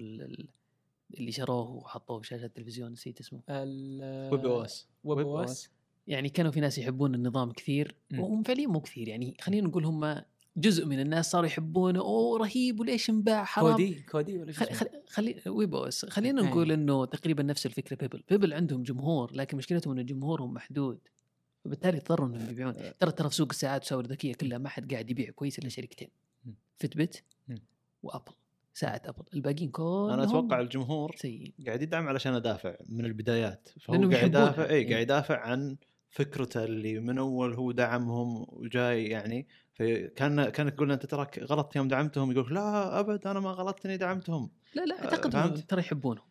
اللي شروه وحطوه في شاشه التلفزيون، نسيت اسمه، ويب او اس. ويب او اس. يعني كانوا في ناس يحبون النظام كثير وهم فعليا مو كثير، يعني خلينا نقول هم جزء من الناس صاروا يحبونه، اوه رهيب وليش انباع حرام. كودي كودي ولا خلي خلي, خلي ويب او اس خلينا نقول انه تقريبا نفس الفكره. بيبل بيبل عندهم جمهور، لكن مشكلتهم ان جمهورهم محدود، فبالتالي اضطروا انهم يبيعون. ترى ترى في سوق الساعات والساعات الذكيه كلها ما حد قاعد يبيع كويس الا شركتين، فيتبت وابل. ساعه ابل، الباقيين كلهم انا اتوقع الجمهور سيء. قاعد يدعم علشان يدافع من البدايات، فهو لأنهم قاعد يحبونها. يدافع اي إيه. قاعد يدافع عن فكرته اللي من اول هو دعمهم وجاي يعني. فكان كانك تقول انت تراك غلط يوم دعمتهم، يقول لا ابد انا ما غلطتني دعمتهم. لا لا اعتقد ترى يحبونه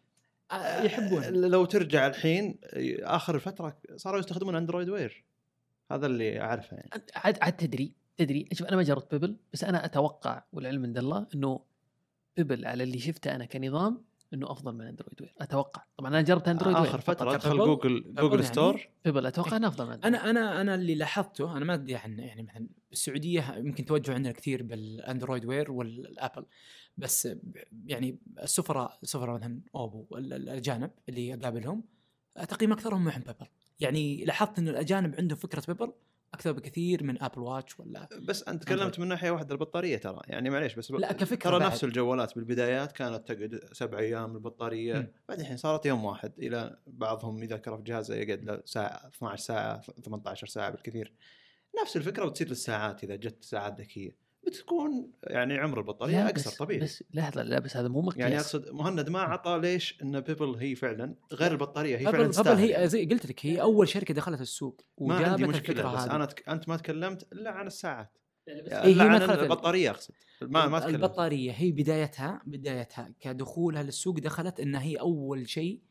يحبون. لو ترجع الحين اخر الفتره صاروا يستخدمون اندرويد وير، هذا اللي اعرفه يعني. عاد عاد تدري تدري شوف انا ما جربت بيبل، بس انا اتوقع والعلم عند الله انه بيبل على اللي شفته انا كنظام انه افضل من اندرويد وير. اتوقع طبعا انا جربت اندرويد وير اخر فتره ادخل جوجل جوجل يعني ستور. بيبل اتوقع انه افضل من انا انا انا اللي لاحظته، انا ما ادري عن يعني مثلا السعوديه يمكن توجهوا عندنا كثير بالاندرويد وير والابل، بس يعني السفراء سفراء مثلا اوبو الاجانب اللي اقابلهم تقريبا اكثرهم معهم بيبل. يعني لاحظت انه الاجانب عندهم فكره بيبل اكثر بكثير من ابل واتش ولا. بس انت تكلمت من ناحيه واحده البطاريه ترى، يعني معليش بس لا كفكره ترى بعد. نفس الجوالات بالبدايات كانت تقعد سبع ايام البطاريه، بعد الحين صارت يوم واحد، الى بعضهم اذا كره في جهازه يقعد له ساعه اثنتي عشرة ساعه ثمانية عشر ساعه بالكثير. نفس الفكره وتصير للساعات، اذا جت ساعات ذكيه بتكون يعني عمر البطاريه اقصر طبيعي. بس لحظه لا بس هذا مو مقياس. يعني اقصد مهند ما عطى ليش ان بيبل هي فعلا غير البطاريه، هي بيبل فعلا بيبل هي يعني. زي قلت لك هي اول شركه دخلت السوق وجابت الفكره بس هذه. انا تك... انت ما تكلمت الا عن الساعات، إيه هي عن ما البطاريه اقصد. ما ما تكلمت. البطاريه هي بدايتها بدايتها كدخولها للسوق دخلت انها هي اول شيء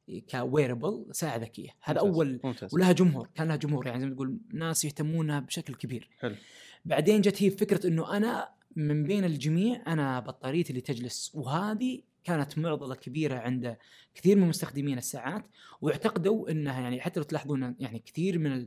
كويربل ساعه ذكيه. هذا ممتاز. اول ممتاز. ولها جمهور، كان لها جمهور يعني زي ما تقول ناس يهتمونها بشكل كبير. حلو. بعدين جت هي فكره انه انا من بين الجميع انا بطاريتي اللي تجلس، وهذه كانت معضله كبيره عند كثير من مستخدمين الساعات، واعتقدوا انها يعني حتى لو تلاحظون يعني كثير من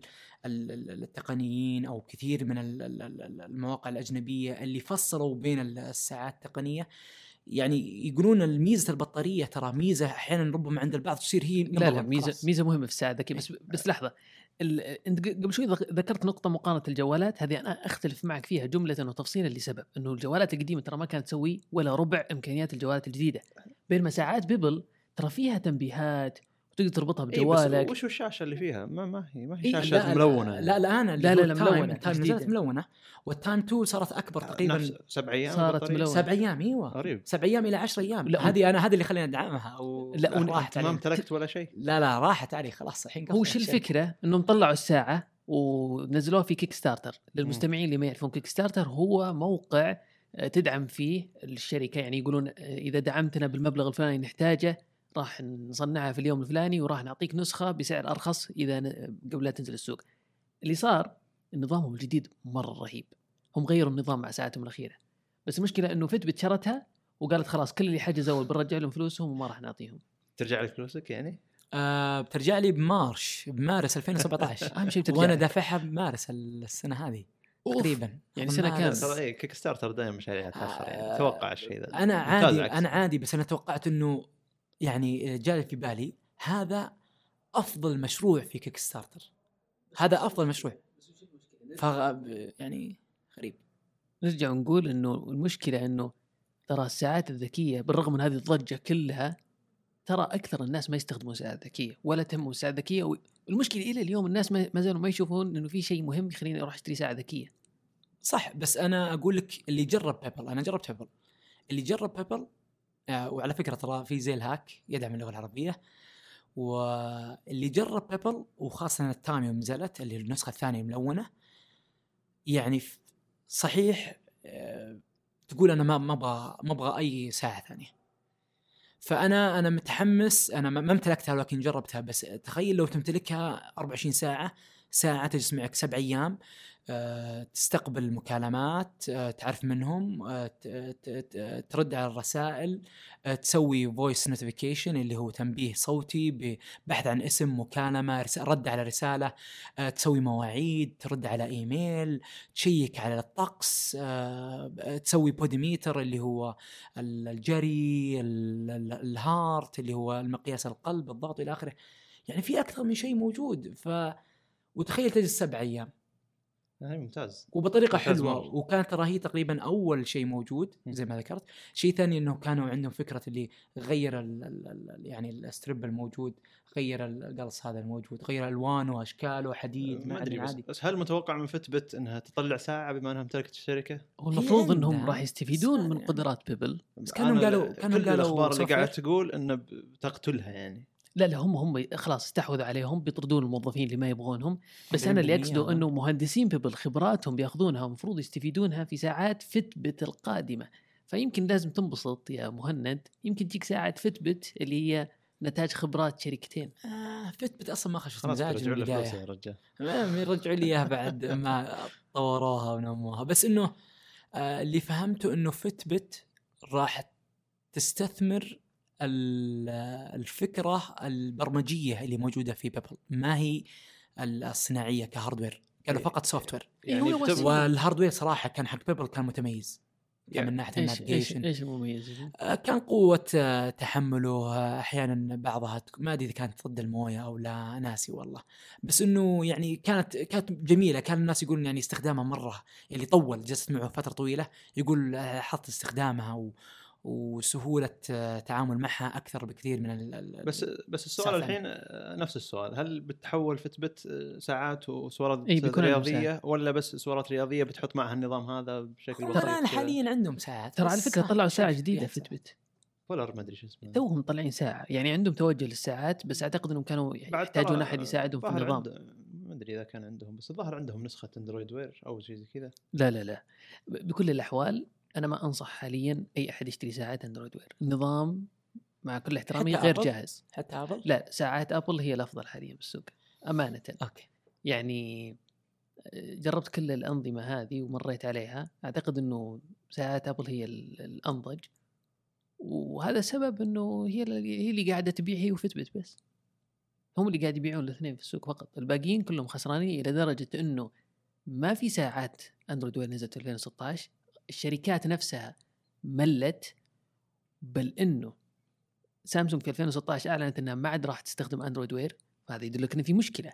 التقنيين او كثير من المواقع الاجنبيه اللي فصلوا بين الساعات التقنيه يعني يقولون الميزه البطاريه ترى ميزه احيانا ربما عند البعض تصير هي لا لا ميزه خلاص. ميزه مهمه في الساعه ذكيه. بس بس لحظه، انت قبل شوي ذكرت نقطه مقارنه الجوالات، هذه انا اختلف معك فيها جمله وتفصيلا لسبب انه الجوالات القديمه ترى ما كانت تسوي ولا ربع امكانيات الجوالات الجديده، بينما ساعات بيبل ترى فيها تنبيهات وتقدر تربطها بجوالك. إيه وش الشاشه اللي فيها؟ ما ما هي ما هي إيه شاشه لا ملونه. لا لا انا لا لا, لا ملونه تايم نزلت ملونه، والتايم تو صارت اكبر تقريبا سبع ايام صارت ملونه. سبع ايام ايوه سبع ايام الى عشر ايام. هذه انا هذه اللي خلينا ندعمها و... لا راحت ما امتلكت ولا شيء. لا لا راحت علي خلاص الحين. هو شو الفكره انهم طلعوا الساعه ونزلوها في كيك ستارتر. للمستمعين اللي ما يعرفون كيك ستارتر هو موقع تدعم فيه الشركه، يعني يقولون اذا دعمتنا بالمبلغ الفلاني نحتاجه راح نصنعها في اليوم الفلاني وراح نعطيك نسخة بسعر أرخص إذا قبل لا تنزل السوق. اللي صار نظامهم الجديد مرة رهيب، هم غيروا النظام مع ساعاتهم الأخيرة، بس المشكلة إنه فيتبت شرتها وقالت خلاص كل اللي حجزوا بنرجع لهم فلوسهم وما راح نعطيهم. ترجع لك فلوسك يعني؟ آه بترجع لي بمارش بمارس ألفين وسبعة عشر أهم شيء وأنا دافعها بمارس السنة هذه تقريبا يعني سنة كاملة. ترى إيه كيك ستارتر دائما مشاريعها تأخر يعني. توقع الشيء ذا. أنا عادي أنا عادي بس أنا توقعت إنه يعني جالي في بالي هذا أفضل مشروع في كيك ستارتر، هذا أفضل مشروع ف يعني غريب. نرجع ونقول إنه المشكلة إنه ترى الساعات الذكية بالرغم من هذه الضجة كلها ترى أكثر الناس ما يستخدمون ساعات ذكية ولا تهمهم الساعات الذكية. والمشكلة إلى اليوم الناس ما زالوا ما يشوفون إنه في شيء مهم يخليني أروح أشتري ساعة ذكية. صح، بس انا اقول لك اللي جرب بيبل، انا جربت بيبل، اللي جرب بيبل آه وعلى فكره ترى في زي الهاك يدعم اللغه العربيه، واللي جرب بيبل وخاصه التامي نزلت اللي النسخه الثانيه ملونه، يعني صحيح آه تقول انا ما ما ابغى ما ابغى اي ساعه ثانيه. فانا انا متحمس، انا ما امتلكتها لكن جربتها، بس تخيل لو تمتلكها أربعة وعشرين ساعه، ساعه تجلس معك سبع ايام، أه تستقبل مكالمات، أه تعرف منهم، أه ترد على الرسائل، أه تسوي فويس نوتيفيكيشن اللي هو تنبيه صوتي ببحث عن اسم، مكالمه، رد على رساله، أه تسوي مواعيد، ترد على ايميل، تشيك على الطقس، أه تسوي بوديميتر اللي هو الجري، الهارت اللي هو المقياس القلب، الضغط الى اخره. يعني في اكثر من شيء موجود. ف وتخيل تجلس سبع ايام، هاي ممتاز وبطريقه ممتاز حلوه مرة. وكانت ترى هي تقريبا اول شيء موجود زي ما ذكرت. شيء ثاني انه كانوا عندهم فكره اللي غير ال ال يعني الستريب الموجود، غير القلص هذا الموجود، غير الوانه واشكاله، حديد ما ادري، بس, عادي. بس هل متوقع من فتبت انها تطلع ساعه بما انها امتلكت الشركه؟ هو المفروض انهم عندها، راح يستفيدون من يعني قدرات بيبل. بس كانوا قالوا كانوا كل قالوا الاخبار اللي سوفتوير. قاعده تقول انه بتقتلها يعني. لا لا هم هم خلاص استحوذوا عليهم، بيطردون الموظفين اللي ما يبغونهم. بس انا اللي أربعين بالمية اقصده انه مهندسين بيبل خبراتهم بياخذونها ومفروض يستفيدونها في ساعات فتبت القادمه. فيمكن لازم تنبسط يا مهند، يمكن تجيك ساعه فتبت اللي هي نتاج خبرات شركتين. آه فتبت اصلا ما خشت خلاص مزاج من رجعوا له فلوس البدايه، يا رجال. ما يرجعوا لي اياها بعد ما طوروها ونموها. بس انه آه اللي فهمته انه فتبت راح تستثمر الفكره البرمجيه اللي موجوده في بيبل، ما هي الصناعيه كهاردوير، قالوا فقط سوفت وير. يعني هو بتب... والهاردوير صراحه كان حق بيبل كان متميز، كان يعني من ناحيه ايش ايش النافيجيشن، ايش المميز؟ كان قوة آه، تحمله، آه، أحيانا بعضها تك- ما أدري إذا كانت ضد الموية أو لا، ناسي والله. بس إنه يعني كانت كانت جميلة، كان الناس يقولون يعني استخدامها مرة اللي طول، جلست معه فترة طويلة يقول آه، حط استخدامها و وسهولة آه، تعامل معها أكثر بكثير من ال ال بس بس السؤال الحين آه، نفس السؤال، هل بتحول فتبت آه، ساعات وسوارات إيه بيكون عندهم رياضيه ساعات. ولا بس سوارات رياضيه بتحط معها النظام هذا بشكل بسيط؟ الآن حاليا عندهم ساعات، ترى على بس فكرة طلعوا ساعة شايف جديدة فيها فتبت، فولر ما ادري شو اسمه، توهم طالعين ساعة، يعني عندهم توجه للساعات، بس اعتقد انهم كانوا بعد يحتاجون ترى احد يساعدهم في ظاهر النظام. عنده، ما ادري اذا كان عندهم، بس الظاهر عندهم نسخه اندرويد وير او شيء زي كذا. لا لا لا ب- بكل الاحوال انا ما انصح حاليا اي احد يشتري ساعات اندرويد وير. النظام مع كل احترامي حتى غير أبل؟ جاهز. حتى أبل؟ لا ساعات ابل هي الافضل حاليا بالسوق امانة. أوكي. يعني جربت كل الانظمة هذه ومريت عليها، اعتقد انه ساعات ابل هي ال- الانضج، وهذا سبب انه هي اللي هي اللي قاعده تبيع هي وفتبت، بس هم اللي قاعد يبيعون الاثنين في السوق فقط. الباقيين كلهم خسرانين الى درجه انه ما في ساعات اندرويد وير نزلت في ألفين وستة عشر. الشركات نفسها ملت، بل انه سامسونج في ألفين وستة عشر اعلنت انها ما عاد راح تستخدم اندرويد وير، فهذا يدلك ان في مشكله.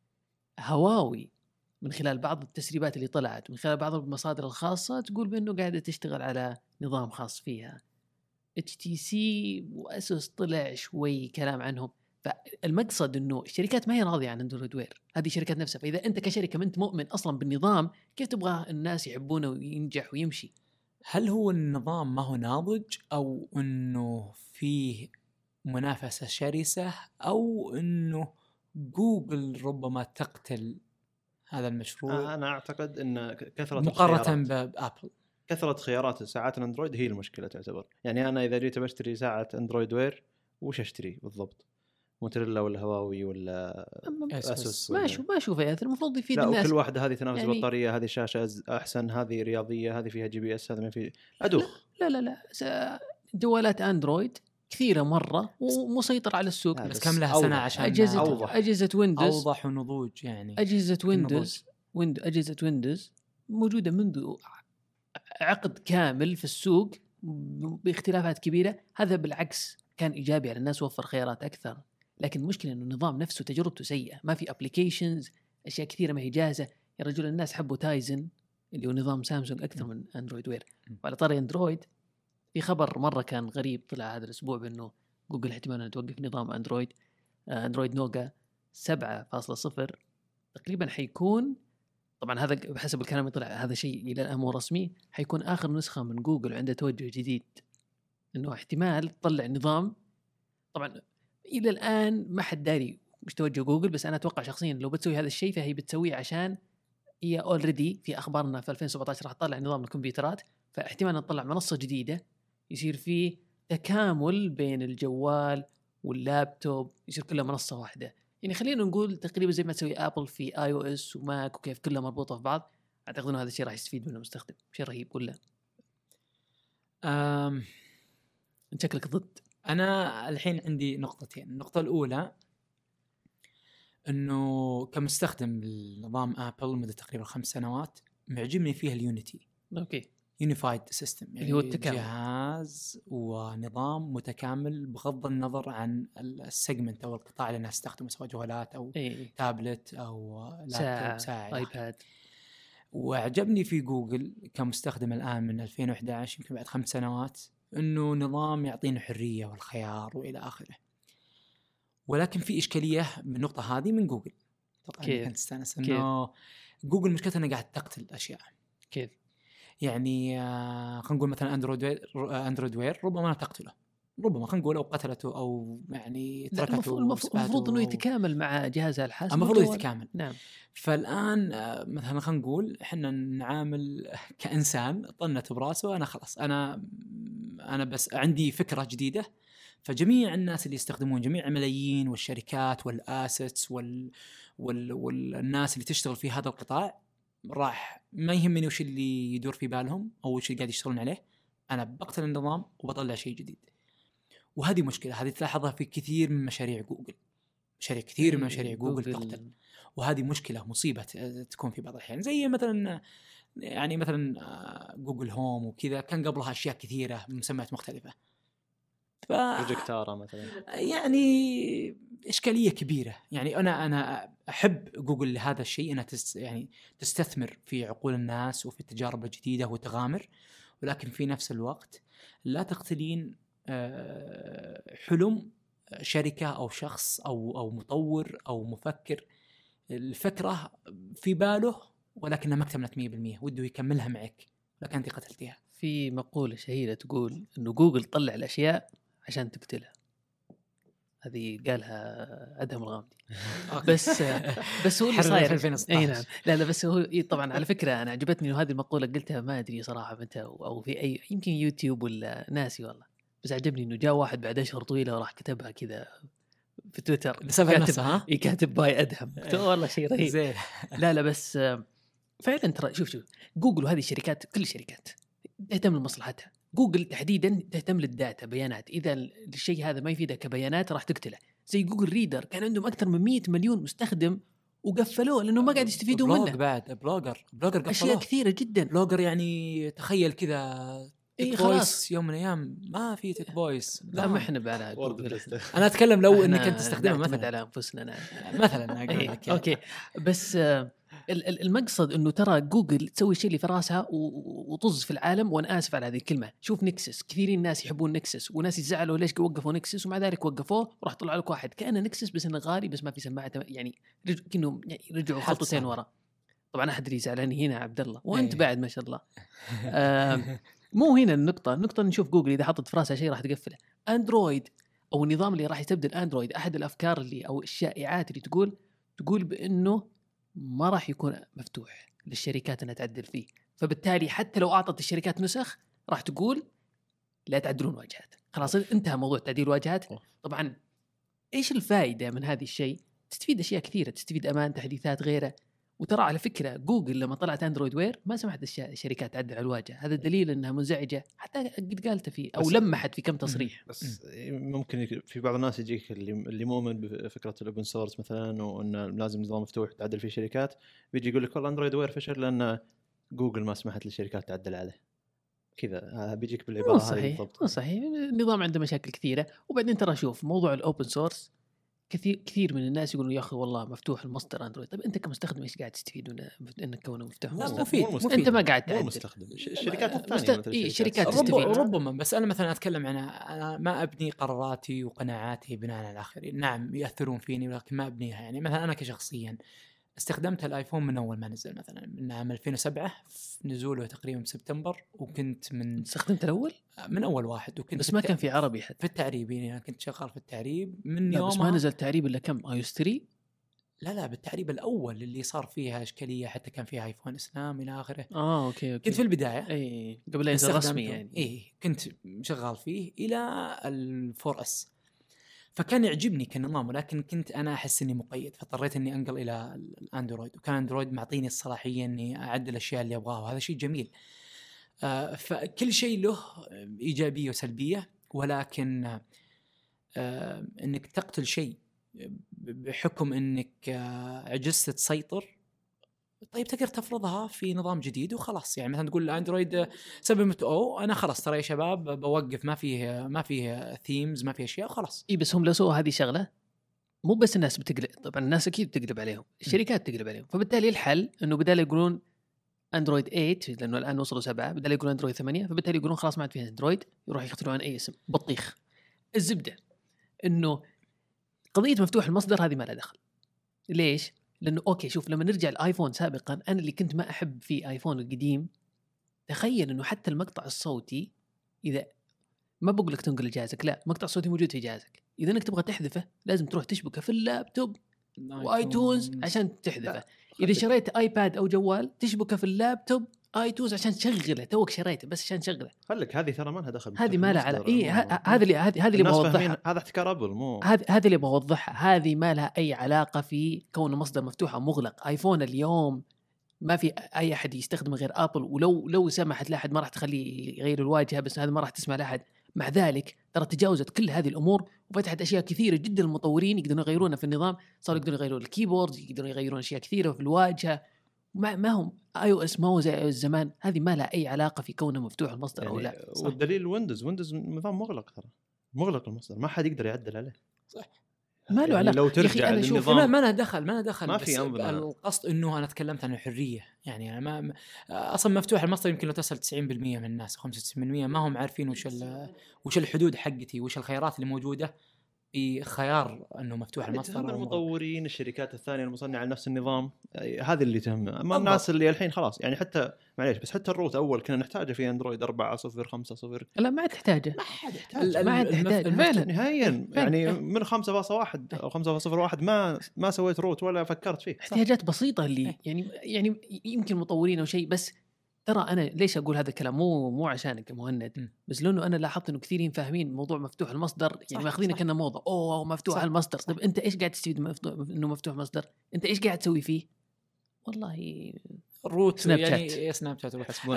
هواوي من خلال بعض التسريبات اللي طلعت من خلال بعض المصادر الخاصه تقول بانه قاعده تشتغل على نظام خاص فيها. اتش تي سي واسوس طلع شوي كلام عنهم. فالمقصد انه الشركات ما هي راضيه عن اندرويد وير، هذه شركات نفسها. فاذا انت كشركه ما انت مؤمن اصلا بالنظام، كيف تبغى الناس يحبونه وينجح ويمشي؟ هل هو النظام ما هو ناضج، او انه فيه منافسة شرسة، او انه جوجل ربما تقتل هذا المشروع؟ انا اعتقد ان كثره مقارنة الخيارات بابل، كثره خيارات ساعات الاندرويد هي المشكله تعتبر. يعني انا اذا جيت بشتري ساعه اندرويد وير وش اشتري بالضبط؟ موتوريلا ولا هواوي ولا اسوس؟ ما اشوف ما اشوف يا المفروض يفيد لا، الناس. وكل واحده هذه تنافس يعني بطاريه، هذه شاشه احسن، هذه رياضيه، هذه فيها جي بي اس، هذا ما في ادوخ. لا لا لا, لا. جوالات اندرويد كثيره مره ومسيطر على السوق، بس كم لها سنة عشان اجهزه أوضح. اجهزه ويندوز اوضح ونضوج. يعني اجهزه ويندوز ويند اجهزه ويندوز موجوده منذ عقد كامل في السوق باختلافات كبيره. هذا بالعكس كان ايجابي على الناس، وفر خيارات اكثر. لكن المشكله انه النظام نفسه تجربته سيئه، ما في ابلكيشنز، اشياء كثيره ما هي جاهزه. يا رجل الناس حبوا تايزن اللي هو نظام سامسونج اكثر من اندرويد وير. وعلى طاري اندرويد، في خبر مره كان غريب طلع هذا الاسبوع بانه جوجل احتمال ان توقف نظام اندرويد اندرويد نوغا سبعة فاصلة صفر. تقريبا حيكون طبعا هذا بحسب الكلام اللي طلع هذا شيء الى الان مو رسمي، حيكون اخر نسخه من جوجل عنده توجه جديد انه احتمال تطلع نظام. طبعا الى الان ما حد داري مش توجه جوجل، بس انا اتوقع شخصيا لو بتسوي هذا الشيء فهي بتسويه عشان هي اوريدي في اخبارنا في ألفين وسبعة عشر راح تطلع نظام الكمبيوترات، فاحتمال نطلع منصه جديده يصير فيه تكامل بين الجوال واللابتوب، يصير كلها منصه واحده. يعني خلينا نقول تقريبا زي ما تسوي ابل في اي او اس وماك وكيف كلها مربوطه في بعض. اعتقد انه هذا الشيء راح يستفيد منه المستخدم، شيء رهيب. ولا أم انت شكلك ضد؟ انا الحين عندي نقطتين. النقطه الاولى انه كمستخدم لنظام ابل مدة تقريبا خمس سنوات معجبني فيها اليونيتي. اوكي، يونيفايد سيستم، يعني اللي هو التكامل. جهاز ونظام متكامل بغض النظر عن السيجمنت او القطاع اللي الناس تستخدمه، سواء جوالات او ايه تابلت او لابتوب ساعة, ساعة ايباد. وعجبني في جوجل كمستخدم الان من ألفين وإحدى عشر يمكن بعد خمس سنوات انه نظام يعطينا حرية والخيار والى اخره. ولكن في اشكالية بالنقطة هذه من جوجل. طبعا كنت استانس انه جوجل مشكلتها انها قاعد تقتل اشياء. كيف يعني آه خلينا نقول مثلا اندرويد وير اندرويد وير ربما تقتله، ربما خلينا نقول او قتلته او يعني تركته. المفروض انه يتكامل مع جهازها الحاسب، المفروض يتكامل. نعم. فالان آه مثلا خلينا نقول احنا نعامل كانسان طنت براسه، انا خلاص انا انا بس عندي فكره جديده، فجميع الناس اللي يستخدمون، جميع الملايين والشركات والاسيتس وال... وال... والناس اللي تشتغل في هذا القطاع راح ما يهمني وش اللي يدور في بالهم او وش اللي قاعد يشتغلون عليه، انا بقتل النظام وبطلع شيء جديد. وهذه مشكله، هذه تلاحظها في كثير من مشاريع جوجل، مشاريع كثير من مشاريع جوجل, جوجل تقتل. وهذه مشكله مصيبه تكون في بعض الاحيان، زي مثلا يعني مثلا جوجل هوم وكذا كان قبلها اشياء كثيره بمسميات مختلفه. ف بروجكتارا مثلا يعني اشكاليه كبيره. يعني انا انا احب جوجل لهذا الشيء، انها تست يعني تستثمر في عقول الناس وفي التجارب الجديده وتغامر، ولكن في نفس الوقت لا تقتلين حلم شركه او شخص او او مطور او مفكر الفكره في باله ولكنها ما اكتملت مية بالمية وده يكملها معك لكن انت قتلتيها. في مقوله شهيره تقول انه جوجل طلع الاشياء عشان تقتلها، هذه قالها أدهم الغامدي. بس بس هو اللي صاير. اي نعم. لا لا بس هو طبعا على فكره انا عجبتني انه هذه المقوله قلتها ما ادري صراحه متى او في اي يمكن يوتيوب ولا ناسي والله، بس عجبني انه جاء واحد بعد اشهر طويله وراح كتبها كذا في تويتر كاتب ها يكاتب باي أدهم. والله شيء رهيب. لا لا بس فعلا ترى شوف شوف جوجل وهذه الشركات كل الشركات تهتم لمصلحتها. جوجل تحديدا تهتم للداتا بيانات، اذا الشيء هذا ما يفيدك كبيانات راح تقتله. زي جوجل ريدر كان عندهم اكثر من مية مليون مستخدم وقفلوه لانه ما قاعد يستفيدوا منه. بعد بلوجر بلوجر قفلوه اشياء كثيره جدا. بلوجر يعني تخيل كذا اي خلاص يوم من الايام ما في تك فويس. لا ما احنا على جوجل. انا اتكلم لو انك انت تستخدمه مثلا على انفسنا مثلا اقول لك اوكي بس المقصد انه ترى جوجل تسوي الشيء اللي في راسها وطز في العالم. وانا اسف على هذه الكلمه. شوف نكسس، كثيرين الناس يحبون نكسس وناس يزعلوا ليش وقفوا نكسس، ومع ذلك وقفوه وراح طلع لك واحد كأنه نكسس بس انه غالي بس ما في سماعه، يعني كأنه يعني رجعوا خطوتين ورا. طبعا احد اللي زعلان هنا عبد الله وانت بعد ما شاء الله. آه مو هنا النقطه النقطه نشوف جوجل اذا حطت في راسها شيء راح تقفله. اندرويد او النظام اللي راح يستبدل اندرويد، احد الافكار اللي او الشائعات اللي تقول تقول بانه ما راح يكون مفتوح للشركات انها تعدل فيه، فبالتالي حتى لو اعطت الشركات نسخ راح تقول لا تعدلون واجهات. خلاص انتهى موضوع تعديل واجهات. طبعا ايش الفائده من هذه الشيء؟ تستفيد اشياء كثيره، تستفيد امان، تحديثات، غيره. وترى على فكره جوجل لما طلعت اندرويد وير ما سمحت الشركات تعدل على الواجهه، هذا دليل انها منزعجه. حتى قد قالت فيه او لمحت في كم تصريح. بس ممكن في بعض الناس يجيك اللي اللي مؤمن بفكره الاوبن سورس مثلا وان لازم نظام مفتوح تعدل فيه شركات، بيجي يقول لك والله اندرويد وير فشل لان جوجل ما سمحت للشركات تعدل عليه. كذا بيجيك بالعباره هذه بالضبط. صحيح النظام عنده مشاكل كثيره. وبعدين ترى شوف موضوع الاوبن سورس كثير كثير من الناس يقولوا يا اخي والله مفتوح المصدر اندرويد. طيب انت كمستخدم ايش قاعد تستفيد من انك كونه مفتوح؟ مفيد. مفيد. انت ما قاعد تعدل. مستخدم الشركات الثانيه مست... مثل إيه شركات تستفيد ربما. بس انا مثلا اتكلم عن انا ما ابني قراراتي وقناعاتي بناء على الاخرين. نعم ياثرون فيني ولكن ما ابنيها. يعني مثلا انا كشخصيا استخدمت الايفون من اول ما نزل، مثلا من عام ألفين وسبعة في نزوله تقريبا بسبتمبر، وكنت من استخدمت الاول من اول واحد، وكنت بس ما كان في عربي حتى في التعريب. يعني انا كنت شغال في التعريب من لا يوم بس ما نزل تعريب الا كم اي او اس ثلاثة. لا لا بالتعريب الاول اللي صار فيها اشكاليه، حتى كان فيها ايفون اسلام الى اخره. اه اوكي اوكي كنت في البدايه اي قبل لا ينزل رسمي يعني. اي كنت شغال فيه الى الفور اس، فكان يعجبني كنظام، ولكن كنت انا احس اني مقيد، فاضطريت اني انقل الى الاندرويد، وكان اندرويد معطيني الصلاحيه اني اعدل الاشياء اللي ابغاها، وهذا شيء جميل. آه فكل شيء له ايجابيه وسلبيه، ولكن آه انك تقتل شيء بحكم انك آه عجزت تسيطر، طيب تقدر تفرضها في نظام جديد وخلاص. يعني مثلا تقول اندرويد سبعة نقطة صفر انا خلاص ترى يا شباب بوقف، ما فيه ما فيه ثيمز، ما فيه اشياء وخلاص. اي بس هم لو سووا هذه شغله مو بس الناس بتقلب، طبعا الناس اكيد بتقلب عليهم، الشركات تقلب عليهم، فبالتالي الحل انه بدال يقولون اندرويد ثمانية لانه الان وصلوا سبعة، بدال يقولون اندرويد ثمانية، فبالتالي يقولون خلاص ما عاد فيها اندرويد، يروح يخترعون عن اي اسم بطيخ. الزبده انه قضيه مفتوح المصدر هذه ما لها دخل. ليش؟ لانه اوكي شوف، لما نرجع الايفون سابقا، انا اللي كنت ما احب في ايفون القديم، تخيل انه حتى المقطع الصوتي اذا ما بقول لك تنقل جهازك، لا مقطع صوتي موجود في جهازك، اذا انك تبغى تحذفه لازم تروح تشبكه في اللابتوب وايتونز عشان تحذفه. اذا شريت ايباد او جوال تشبكه في اللابتوب ايتونز عشان تشغله، توك شريته بس عشان تشغله. خلك هذه ترى ما لها دخل، هذه ما لها علاقه. اي هذا اللي هذه هذه اللي بوضحها، هذا احتكار ابل، مو هذه هذه اللي بوضحها. هذه ما لها اي علاقه في كون مصدر مفتوح او مغلق. ايفون اليوم ما في اي احد يستخدم غير ابل، ولو لو سمحت لاحد ما راح تخليه يغير الواجهه، بس هذا ما راح تسمع لاحد. مع ذلك ترى تجاوزت كل هذه الامور وفتحت اشياء كثيره جدا المطورين يقدرون يغيرونها في النظام. صاروا يقدرون يغيرون الكيبورد، يقدرون يغيرون اشياء كثيره في الواجهه. ما, ما هم اي او اس ما هو زي زمان. هذه ما لها اي علاقه في كونه مفتوح المصدر يعني او لا. والدليل ويندوز ويندوز نظام مغلق، ترى مغلق المصدر، ما حد يقدر يعدل عليه. صح، ما له علاقه. لو ترجع للنظام ما ما له دخل ما له دخل ما في أنظمة. القصد انه انا تكلمت عن الحريه. يعني انا ما اصلا مفتوح المصدر يمكن لو تصل تسعين بالمئة من الناس، خمسة وتسعين بالمئة ما هم عارفين وش وش الحدود حقتي، وش الخيارات اللي موجوده في خيار انه مفتوح المصدر. المطورين الشركات الثانيه المصنعه لنفس النظام، هذه اللي تهمنا. اما الناس اللي الحين خلاص يعني حتى معليش، بس حتى الروت اول كنا نحتاجه في اندرويد أربعة صفر خمسة صفر، لا ما تحتاجه، ما حد يحتاج، ما حد يحتاج فعلا نهائيا. يعني من خمسة فاصلة واحد او خمسة فاصلة صفر واحد ما ما سويت روت ولا فكرت فيه. احتياجات بسيطه اللي يعني يعني يمكن مطورين او شيء. بس ترى انا ليش اقول هذا الكلام؟ مو مو عشانك مهند، بس لانه انا لاحظت انه كثيرين فاهمين موضوع مفتوح المصدر، يعني ماخذينه كأنه موضه. اوه مفتوح صح المصدر. صح. طيب انت ايش قاعد تستفيد من انه مفتوح مصدر؟ انت ايش قاعد تسوي فيه؟ والله روت سناب يعني شات. سناب شات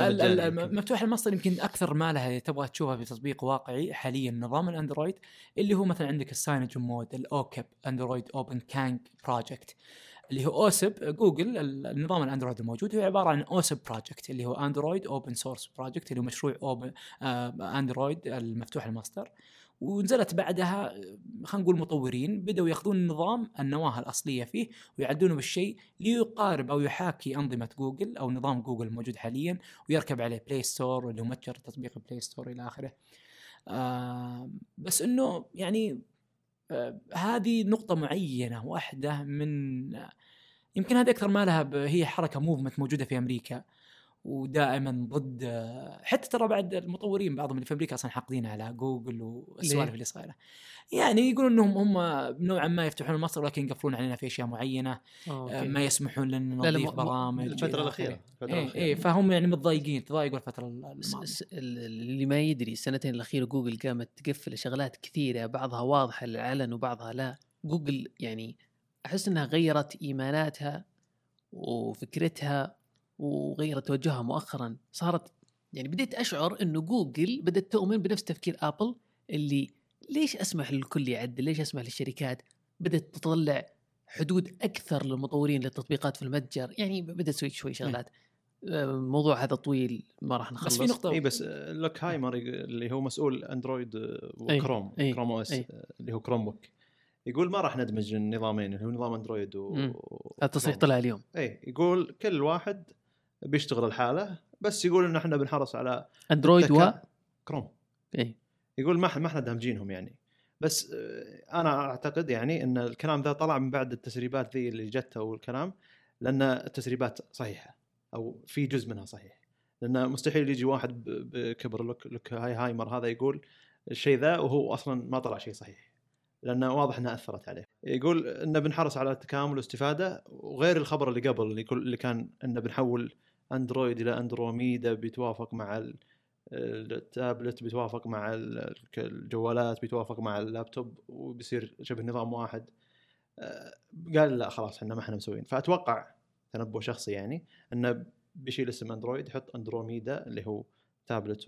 مفتوح المصدر يمكن اكثر ما لها تبغى تشوفها في تطبيق واقعي حاليا نظام الاندرويد، اللي هو مثلا عندك الساينج مود، الاوكب، اندرويد اوبن كانج بروجكت، اللي هو اوسب جوجل. النظام الاندرويد الموجود هو عباره عن اوسب بروجكت، اللي هو اندرويد اوبن سورس بروجكت، اللي هو مشروع اوبن آه اندرويد المفتوح المصدر. ونزلت بعدها خلينا نقول مطورين بدأوا ياخذون النظام النواة الأصلية فيه ويعدلونه بالشيء ليقارب أو يحاكي أنظمة جوجل أو نظام جوجل الموجود حاليا، ويركب عليه بلاي ستور واللي هو متجر تطبيق بلاي ستور إلى آخره. آه بس إنه يعني آه هذه نقطة معينة واحدة من آه يمكن هذه أكثر ما لها، هي حركة موفمنت موجودة في أمريكا ودائما ضد. حتى ترى بعد المطورين بعضهم اللي في امريكا اصلا حاقدين على جوجل والسوالف اللي صايره، يعني يقولون انهم هم نوعا ما يفتحون المصدر لكن يقفلون علينا في اشياء معينه. أوكي. ما يسمحون لنا نضيف برامج الفتره الاخيره. ايه ايه فهم يعني متضايقين تضايقوا الفتره الماضيه. اللي ما يدري السنتين الاخيره جوجل قامت تقفل شغلات كثيره، بعضها واضحه للعلن وبعضها لا. جوجل يعني احس انها غيرت ايماناتها وفكرتها وغيرت توجهها مؤخرا. صارت يعني بديت أشعر إنه جوجل بدأت تؤمن بنفس تفكير أبل، اللي ليش أسمح للكل يعدل، ليش أسمح للشركات. بدأت تطلع حدود أكثر للمطورين للتطبيقات في المتجر، يعني بدأت تسوي شوي شغلات. موضوع هذا طويل ما راح نخلص. بس في نقطة إيه بس لوك هايمر اللي هو مسؤول أندرويد وكروم أي. كروم أو إس أي. اللي هو كروم بوك يقول ما راح ندمج النظامين اللي هو نظام أندرويد و التصريح طلع اليوم. أي يقول كل واحد بيشتغل الحالة، بس يقول إن إحنا بنحرص على أندرويد وكروم. إيه يقول ما ما إحنا دامجينهم يعني. بس أنا أعتقد يعني إن الكلام ذا طلع من بعد التسريبات ذي اللي جت والكلام، لان التسريبات صحيحه او في جزء منها صحيح، لان مستحيل يجي واحد بكبر لك لك هاي هايمر هذا يقول الشيء ذا وهو اصلا ما طلع شيء صحيح، لانه واضح انها اثرت عليه. يقول انه بنحرص على التكامل والاستفاده، وغير الخبر اللي قبل اللي يقول اللي كان انه بنحول اندرويد الى اندروميدا بيتوافق مع التابلت، بيتوافق مع الجوالات، بيتوافق مع اللابتوب، وبيصير شبه نظام واحد. قال لا خلاص احنا ما احنا مسوين. فاتوقع تنبؤ شخصي يعني انه بيشيل اسم اندرويد، يحط اندروميدا اللي هو تابلت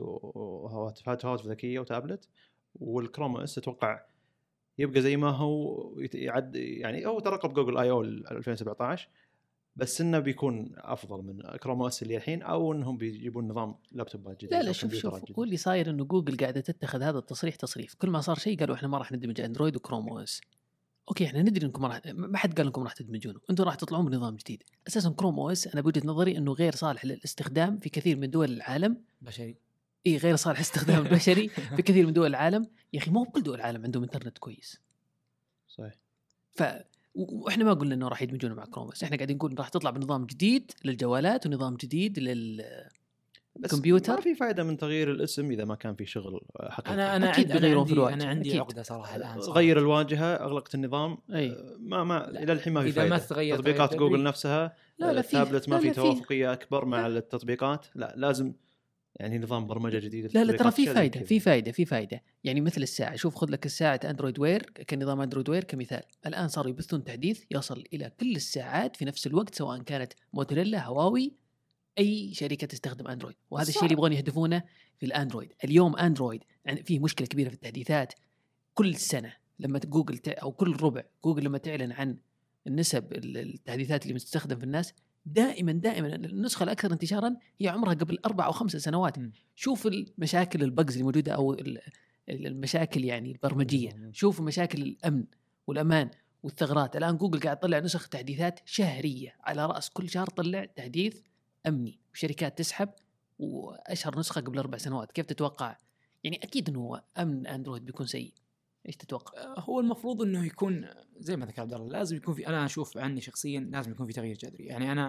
وهواتف ذكيه وتابلت، والكروم اس اتوقع يبقى زي ما هو يعد يعني. هو ترقب جوجل اي او ألفين وسبعة عشر، بس انه بيكون افضل من كروم او اس اللي الحين، او انهم بيجيبون نظام لابتوبات جديد. لا لا شوف شوف هو اللي صاير انه جوجل قاعده تتخذ هذا التصريح تصريف. كل ما صار شيء قالوا احنا ما راح ندمج اندرويد وكروم او اس. اوكي احنا ندري انكم ما راح، ما حد قال لكم راح تدمجونه، انتم راح تطلعون بنظام جديد. اساسا كروم او اس انا بوجهه نظري انه غير صالح للاستخدام في كثير من دول العالم. بشري اي غير صالح استخدام البشري في كثير من دول العالم. يا اخي مو بكل دول العالم عندهم انترنت كويس. صحيح. ف واحنا ما قلنا انه راح يدمجونه مع كروم، بس احنا قاعدين نقول راح تطلع بنظام جديد للجوالات ونظام جديد لل كمبيوتر. ما في فائده من تغيير الاسم اذا ما كان في شغل حقيقي. انا انا اكيد بيغيرون في الواجهه. انا عندي عقده صراحه الان صراحة. غير الواجهه، اغلقت النظام. أي. ما ما الى الحين ما في إذا فائده. ما تغير تطبيقات تغير جوجل تغير. نفسها لا لا التابلت ما لا في لا توافقيه اكبر مع لا. التطبيقات. لا لازم يعني نظام برمجه جديد. لا لا ترى في فائده في فائده في فائده يعني مثل الساعه. شوف خذ لك الساعه اندرويد وير كنظام اندرويد وير كمثال. الان صاروا يبثون تحديث يصل الى كل الساعات في نفس الوقت، سواء كانت موتوريلا، هواوي، اي شركه تستخدم اندرويد. وهذا الشيء اللي يبغون يهدفونه في الاندرويد. اليوم اندرويد يعني فيه مشكله كبيره في التحديثات. كل سنه لما جوجل او كل ربع جوجل لما تعلن عن النسب التحديثات اللي مستخدم في الناس، دائما دائما النسخه الاكثر انتشارا هي عمرها قبل اربع او خمس سنوات. م. شوف المشاكل البجز اللي موجوده او المشاكل يعني البرمجيه، شوف مشاكل الامن والامان والثغرات. الان جوجل قاعد تطلع نسخ تحديثات شهريه على راس كل شهر طلع تحديث امني، وشركات تسحب. واشهر نسخه قبل اربع سنوات. كيف تتوقع يعني؟ اكيد انه امن اندرويد بيكون سيء. ايش تتوقع؟ هو المفروض انه يكون زي ما ذكر عبد الله، لازم يكون في، انا اشوف عني شخصيا لازم يكون في تغيير جذري. يعني انا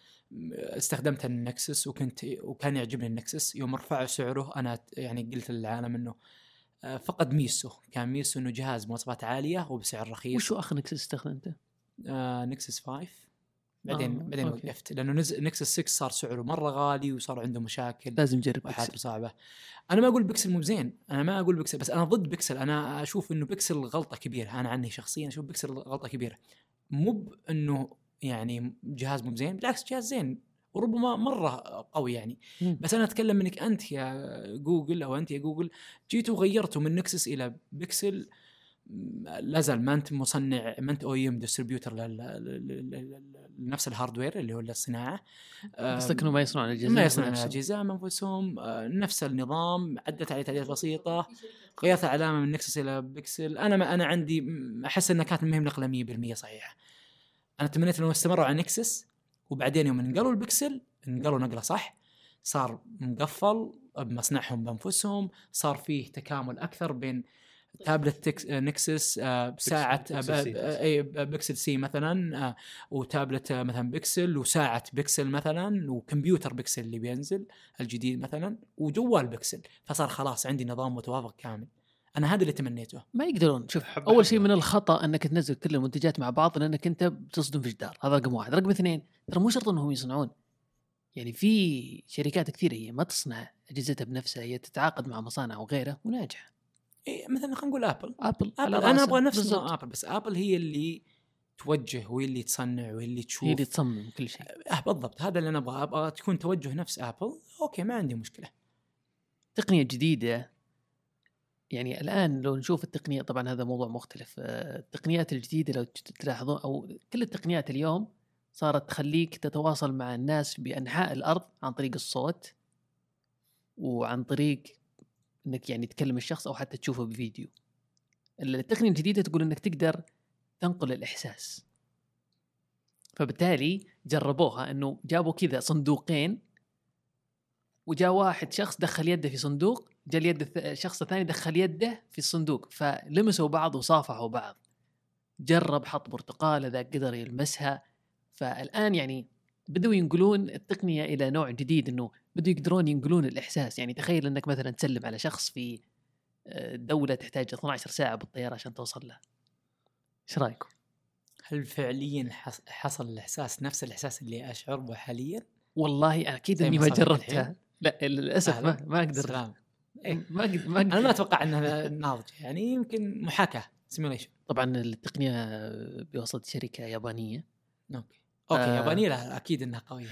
استخدمت النكسس وكنت وكان يعجبني النكسس. يوم رفع سعره انا يعني قلت للعالم انه فقد ميزه. كان ميزه انه جهاز مواصفات عاليه وبسعر رخيص. وشو اخر نكسس استخدمته؟ آه نكسس خمسة. بعدين آه، بعدين أوكي. وقفت لانه نزل نكسس ستة صار سعره مره غالي وصار عنده مشاكل، لازم نجرب وحالته صعبه. انا ما اقول بيكسل مو زين، انا ما اقول بيكسل، بس انا ضد بيكسل. انا اشوف انه بيكسل غلطه كبيره. انا عني شخصيا اشوف بيكسل غلطه كبيره. مو انه يعني جهاز مو زين، بالعكس جهاز زين وربما مره قوي يعني. مم. بس انا اتكلم منك انت يا جوجل، او انت يا جوجل جيتوا غيرتوا من نكسس الى بيكسل. لازال ما انت مصنع، ما انت او ام ديستريبيوتر لنفس الهاردوير اللي هو الصناعه. قصدك انه ما يصنعون الاجهزه؟ ما يصنعون الاجهزه من انفسهم. نفس النظام، عدت عليه تعديلات بسيطه، غيرت العلامه من نكسس الى بيكسل. انا ما انا عندي احس انها كانت مهم نقله مية بالمية صحيحه. انا تمنيت انه استمروا على نكسس، وبعدين يوم نقلوا البيكسل نقلوا نقله صح، صار مقفل بمصنعهم بانفسهم، صار فيه تكامل اكثر بين تابلت تكس نكسس آه ساعة اي بيكسل سي مثلا آه وتابلت آه مثلا بيكسل، وساعة بيكسل مثلا، وكمبيوتر بيكسل اللي بينزل الجديد مثلا، وجوال بيكسل. فصار خلاص عندي نظام متوافق كامل. انا هذا اللي تمنيته. ما يقدرون. شوف اول شيء من الخطأ انك تنزل كل المنتجات مع بعض، لانك انت بتصدم في جدار. هذا رقم واحد. رقم اثنين، ترى مو شرط انهم يصنعون. يعني في شركات كثيرة هي ما تصنع اجهزتها بنفسها، هي تتعاقد مع مصانع وغيرها وناجحة. إيه مثلا خلينا نقول ابل ابل, أبل. انا ابغى نفس نظام ابل، بس ابل هي اللي توجه وهي اللي تصنع وهي اللي تشوف، هي اللي تصمم كل شيء. اه بالضبط. هذا اللي انا ابغى ابغى تكون توجه نفس ابل. اوكي ما عندي مشكله. تقنيه جديده يعني الان لو نشوف التقنيه، طبعا هذا موضوع مختلف. التقنيات الجديده لو تلاحظون، او كل التقنيات اليوم صارت تخليك تتواصل مع الناس بانحاء الارض عن طريق الصوت، وعن طريق انك يعني تكلم الشخص او حتى تشوفه بفيديو. التقنيه الجديده تقول انك تقدر تنقل الاحساس. فبالتالي جربوها انه جابوا كذا صندوقين، وجاء واحد شخص دخل يده في صندوق، جاء اليد الشخص الثاني دخل يده في الصندوق، فلمسوا بعض وصافحوا بعض. جرب حط برتقالة ذا قدر يلمسها، فالان يعني بدوا ينقلون التقنيه الى نوع جديد، انه بدوا يقدرون ينقلون الاحساس. يعني تخيل انك مثلا تسلم على شخص في دوله تحتاج اثنتي عشرة ساعه بالطياره عشان توصل له، ايش رايكم؟ هل فعليا حصل الاحساس نفس الاحساس اللي اشعر به حاليا؟ والله اكيد اني ما جربتها، لا للاسف ما ما اقدر. إيه؟ ما أقدر ما أقدر. انا ما اتوقع انها ناضجه، يعني يمكن محاكاه سيميوليشن. طبعا التقنيه بواسطه شركه يابانيه. اوكي اوكي آه يابانيه، لا اكيد انها قويه.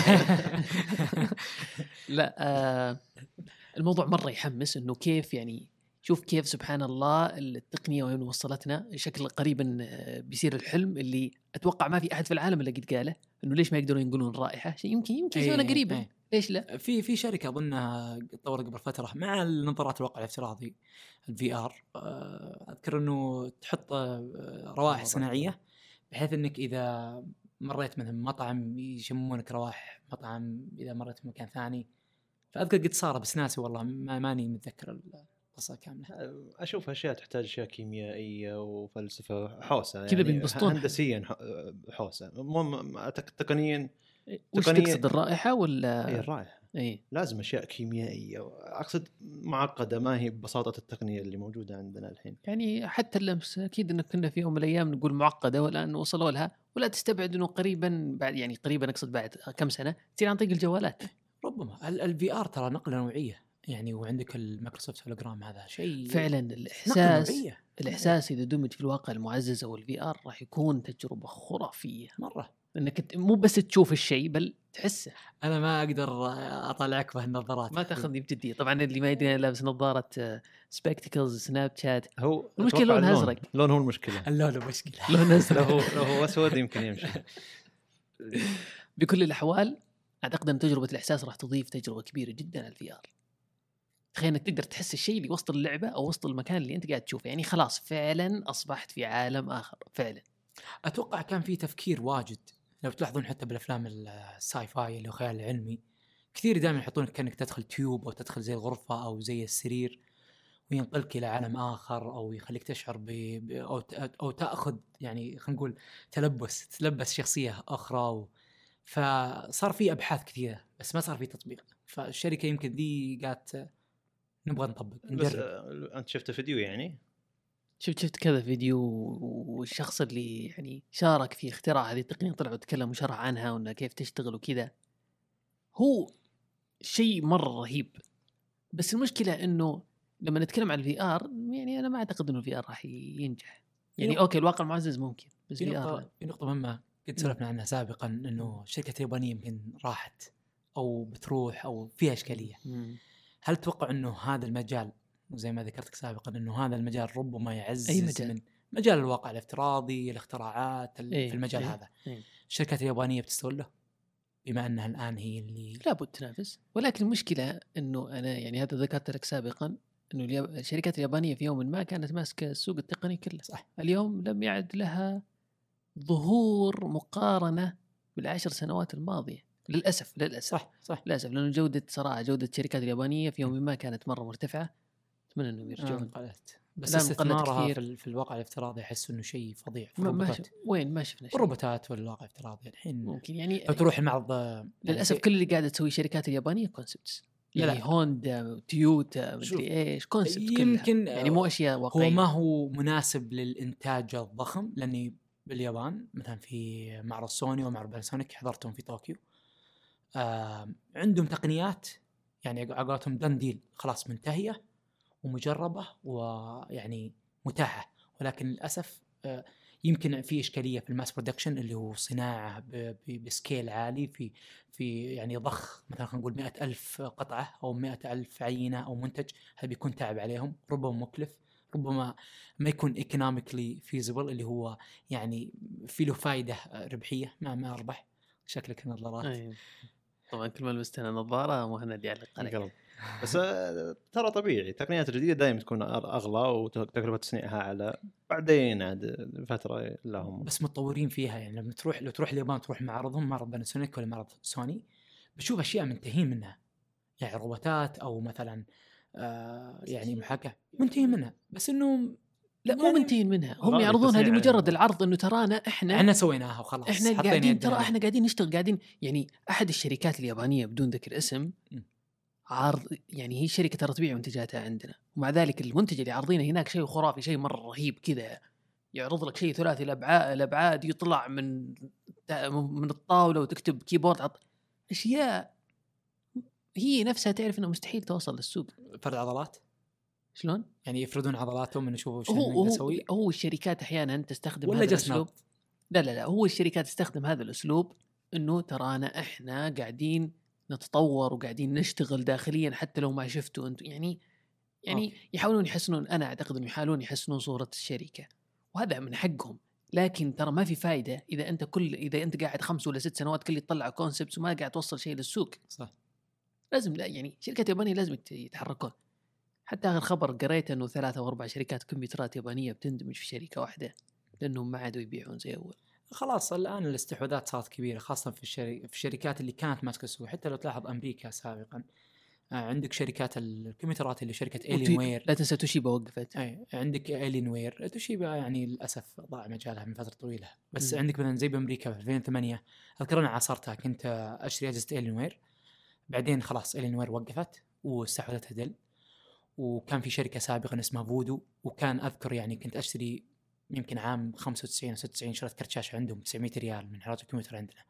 لا آه الموضوع مره يحمس، انه كيف يعني شوف كيف سبحان الله التقنيه وين وصلتنا. شكل قريبا بيصير الحلم اللي اتوقع ما في احد في العالم اللي قد قاله، انه ليش ما يقدرون ينقلون الرائحه. شيء يمكن يمكن يسوونه أيه قريبا. أيه. ليش لا؟ في في شركه اظنها طورت قبل فتره مع النظارات الواقع الافتراضي الفي ار، اذكر انه تحط روائح صناعيه بحيث انك اذا مريت مثلا مطعم يشمونك روائح مطعم، اذا مريت في مكان ثاني. فاذكر قد صار بس ناسي والله، ما ماني متذكر القصه كامله. اشوف اشياء تحتاج اشياء كيميائيه وفلسفه حوسه، كذا يعني بينبسطون هندسيا حوسه، مو تقنيا. وش تقصد الرائحه ولا اي الرائحه؟ اي لازم اشياء كيميائيه، اقصد معقده، ما هي ببساطه التقنيه اللي موجوده عندنا الحين. يعني حتى اللمس اكيد ان كنا في يوم من الايام نقول معقده، والان وصلوا لها. ولا تستبعد انه قريبا بعد، يعني قريبا اقصد بعد كم سنه تصير عن طريق الجوالات. ربما الفي ار ترى نقله نوعيه يعني، وعندك المايكروسوفت هولوجرام هذا شيء فعلا. الاحساس الاحساس اذا دمج في الواقع المعزز او الفي ار راح يكون تجربه خرافيه مره، انك مو بس تشوف الشيء بل تحسه. انا ما اقدر اطلعك بهالنظارات، ما تاخذني بجديه. طبعا اللي ما يدري لابس نظاره سبيكتكلز سناب شات. هو المشكله لونها ازرق. لون هو المشكله. اللون مشكله. لون ازرق. لو لو هو اسود يمكن يمشي. بكل الاحوال اعتقد ان تجربه الاحساس راح تضيف تجربه كبيره جدا على الفي ار. تخيل انك تقدر تحس الشيء اللي وسط اللعبه او وسط المكان اللي انت قاعد تشوفه. يعني خلاص فعلا اصبحت في عالم اخر فعلا. اتوقع كان في تفكير واجد، لو تلاحظون حتى بالافلام الساي فاي اللي هو خيال علمي كثير دائما يحطونك كانك تدخل تيوب او تدخل زي الغرفه او زي السرير وينقلك الى عالم اخر، او يخليك تشعر ب او او تاخذ يعني خلينا نقول تلبس تلبس شخصيه اخرى و... فصار في ابحاث كثيره بس ما صار في تطبيق. فالشركه يمكن ذي قالت نبغى نطبق بس انت شفت فيديو يعني؟ شفت شفت كذا فيديو، والشخص اللي يعني شارك في اختراع هذه التقنيه طلع وتكلم وشرح عنها وانها كيف تشتغل وكذا. هو شيء مره رهيب. بس المشكله انه لما نتكلم عن الفي ار، يعني انا ما اعتقد انه الفي ار راح ينجح. يعني ينق... اوكي الواقع المعزز ممكن، بس في نقطه في نقطه مهمه قد سولفنا عنها سابقا، انه الشركه اليابانيه يمكن راحت او بتروح او فيها اشكاليه. مم. هل تتوقع انه هذا المجال زي ما ذكرتك سابقا انه هذا المجال ربما يعزز أي مجال؟ من مجال الواقع الافتراضي، الاختراعات أيه في المجال أيه هذا أيه. الشركات اليابانيه بتستغله بما انها الان هي اللي لابد تنافس. ولكن المشكله انه انا يعني هذا ذكرت لك سابقا انه الشركات اليابانيه في يوم ما كانت ماسكه السوق التقني كله. صح. اليوم لم يعد لها ظهور مقارنه بالعشر سنوات الماضيه للاسف. للاسف صح صح للاسف لانه جوده صراحه جوده الشركات اليابانيه في يوم ما كانت مره مرتفعه. اتمنى انهم يرجعون. قلت بس استثمارها في, في الواقع الافتراضي احس انه شيء فظيع. في ما ما وين ما شفنا شيء. الروبوتات والواقع الافتراضي الحين ممكن يعني لو تروح المعرض للاسف يعني كل اللي قاعده تسوي الشركات اليابانيه كونسبتس. يعني لا. هوندا تويوتا مدري ايش كونسبت يمكن كلها. يعني مو اشياء واقعيه. هو ما هو مناسب للانتاج الضخم، لاني باليابان مثلا في معرض سوني ومعرض باناسونيك حضرتهم في طوكيو، آه عندهم تقنيات يعني عقاراتهم دان ديل خلاص منتهيه ومجربه ويعني متاحه، ولكن للاسف آه يمكن في اشكاليه في الماس برودكشن اللي هو صناعه بسكيل عالي في في يعني ضخ مثلا خلينا نقول مئة ألف قطعه او مئة ألف عينه او منتج. هذا بيكون تعب عليهم، ربما مكلف، ربما ما يكون economically feasible اللي هو يعني في له فائده ربحيه ما ما اربح. شكلك نظارات. أيه. طبعا كل ما لبست انا نظاره مهند يعلق عليك. بس ترى طبيعي التقنيات الجديده دائما تكون اغلى وتكلفه تصنيعها اعلى بعدين عاد فتره لهم. بس متطورين فيها يعني لما تروح لو تروح اليابان تروح معرضهم معرض باناسونيك ولا معرض سوني بشوف اشياء منتهين منها، يعني روبوتات او مثلا آه يعني محاكاه منتهين منها، بس انه لا مو يعني منتهين منها، هم غالي يعرضونها التصنيع لمجرد يعني. العرض انه ترانا احنا احنا سويناها وخلاص، احنا حطينا قاعدين يدنا ترى عليها. احنا قاعدين نشتغل قاعدين يعني احد الشركات اليابانيه بدون ذكر اسم م. عارض، يعني هي شركه ترى تبيع منتجاتها عندنا، ومع ذلك المنتج اللي عارضينه هناك شيء خرافي، شيء مره رهيب كذا، يعرض لك شيء ثلاثي الابعاد الابعاد يطلع من من الطاوله وتكتب كيبورد عط... اشياء هي نفسها تعرف انه مستحيل توصل للسوق. فرد عضلات شلون يعني يفردون عضلاتهم من يشوفوا وش هو نقدر هو, نسوي، هو الشركات احيانا تستخدم ولا هذا جس الاسلوب. نبض؟ لا لا لا هو الشركات تستخدم هذا الاسلوب انه ترانا احنا قاعدين نتطور وقاعدين نشتغل داخليا حتى لو ما شفتوا انتم، يعني يعني أوكي. يحاولون يحسنون، انا اعتقد انه يحاولون يحسنون صورة الشركة، وهذا من حقهم. لكن ترى ما في فايدة اذا انت كل اذا انت قاعد خمس ولا ست سنوات كل تطلع كونسبتس وما قاعد توصل شيء للسوق. صح. لازم لا يعني شركات يابانية لازم يتحركون. حتى آخر خبر قريت انه ثلاثة او اربع شركات كمبيوترات يابانية بتندمج في شركة واحدة لانهم ما عادوا يبيعون زي اول. خلاص الآن الاستحواذات صارت كبيرة، خاصة في الشري... في الشركات اللي كانت ماسكة السوق. حتى لو تلاحظ أمريكا سابقا آه عندك شركات الكمبيوترات اللي شركة إيلين وير. لا تنسى توشيبا وقفت. أي عندك إيلين وير. توشيبا يعني للأسف ضاع مجالها من فترة طويلة، بس م. عندك مثلا زي بأمريكا في ألفين وثمانية أذكر أنا عاصرتها، كنت أشتري أجهزة إيلين وير، بعدين خلاص إيلين وير وقفت واستحوذتها دل. وكان في شركة سابقا اسمها فودو، وكان أذكر يعني كنت أشتري يمكن عام خمسة وتسعين أو ستة وتسعين شريت كرت شاشة عندهم تسعمية ريال من حرات الكمبيوتر عندنا،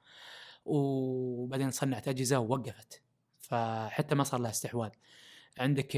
وبعدين صنعت أجهزة ووقفت، فحتى ما صار لها استحواذ. عندك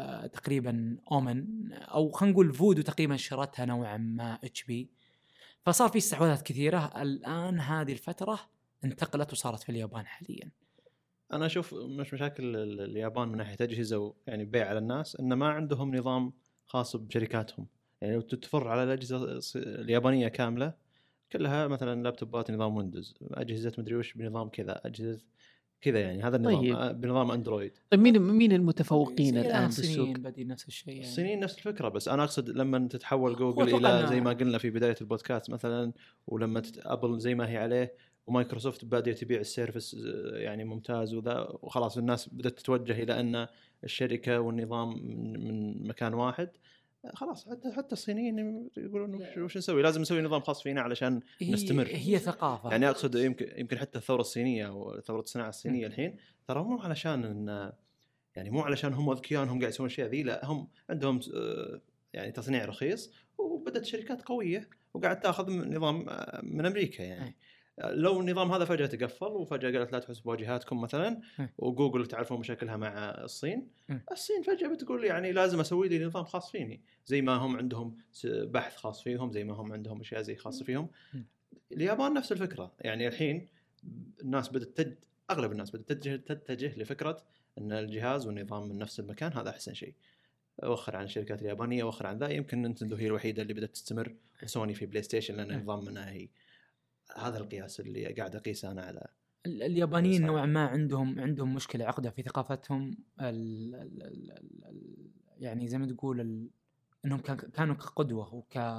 تقريبا أومن أو خلينا نقول فودو تقريبا شرتها نوعا ما اتش بي، فصار في استحواذات كثيرة. الآن هذه الفترة انتقلت وصارت في اليابان حاليا. انا اشوف مش مشاكل اليابان من ناحيه اجهزه يعني بيع على الناس، ان ما عندهم نظام خاص بشركاتهم. يعني لو تتفر على الاجهزه اليابانيه كامله كلها مثلا لابتوبات نظام ويندوز، اجهزه مدري وش بنظام كذا، اجهزه كذا، يعني هذا النظام طيب. بنظام اندرويد. طيب مين مين المتفوقين الان بالسوق؟ بدي نفس الشيء يعني. الصينيين نفس الفكره، بس انا اقصد لما تتحول جوجل الى زي ما قلنا في بدايه البودكاست مثلا، ولما ابل زي ما هي عليه، ومايكروسوفت بادئه تبيع السيرفس يعني ممتاز وذا، وخلاص الناس بدأت تتوجه الى ان الشركه والنظام من مكان واحد. خلاص حتى حتى الصينيين يقولون وش نسوي، لازم نسوي نظام خاص فينا علشان هي نستمر. هي ثقافه يعني اقصد يمكن يمكن حتى الثوره الصينيه وثوره الصناعه الصينيه م. الحين ترى مو علشان ان يعني مو علشان هم اذكياء هم قاعد يسوون اشياء ذي، لا هم عندهم يعني تصنيع رخيص، وبدت شركات قويه وقاعد تاخذ نظام من امريكا. يعني لو النظام هذا فجاه تقفل وفجاه قالت لا تحسبوا واجهاتكم مثلا، وجوجل تعرفون مشاكلها مع الصين، الصين فجاه بتقول يعني لازم اسوي لي نظام خاص فيني، زي ما هم عندهم بحث خاص فيهم، زي ما هم عندهم اشياء زي خاصه فيهم. اليابان نفس الفكره. يعني الحين الناس بدت تج... اغلب الناس بدت تتجه تتجه لفكره ان الجهاز والنظام من نفس المكان هذا احسن شيء، وخر عن الشركات اليابانيه وخر عن ذا. يمكن نينتندو هي الوحيده اللي بدات تستمر، وسوني في بلاي ستيشن لان النظام منها هي. هذا القياس اللي قاعد اقيسه انا على اليابانيين. نوعا ما عندهم عندهم مشكله عقده في ثقافتهم، ال ال ال ال يعني زي ما تقول ال انهم كانوا كقدوه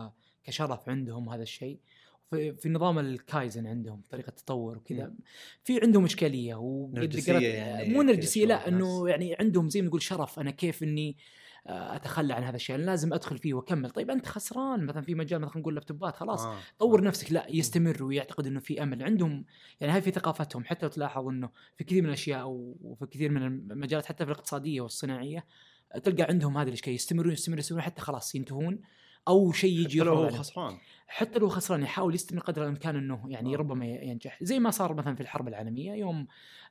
وكشرف عندهم هذا الشيء. في, في نظام الكايزن عندهم طريقه تطور وكذا، في عندهم اشكاليه ونرجسيه، يعني مو نرجسيه، لا انه يعني عندهم زي ما نقول شرف. انا كيف اني اتخلى عن هذا الشيء؟ أنا لازم ادخل فيه واكمل. طيب انت خسران مثلا في مجال مثلا نقول لابتوبات، خلاص آه. طور آه. نفسك. لا يستمر ويعتقد انه في امل عندهم. يعني هاي في ثقافتهم. حتى لو تلاحظ انه في كثير من الاشياء وفي كثير من المجالات حتى في الاقتصاديه والصناعيه تلقى عندهم هذه الاشكال، يستمرون يستمرون يستمرون حتى خلاص ينتهون او شيء يجي حتى لو هو خسران حتى لو خسران يحاول يستمر قدر الامكان انه يعني آه. ربما ينجح، زي ما صار مثلا في الحرب العالميه يوم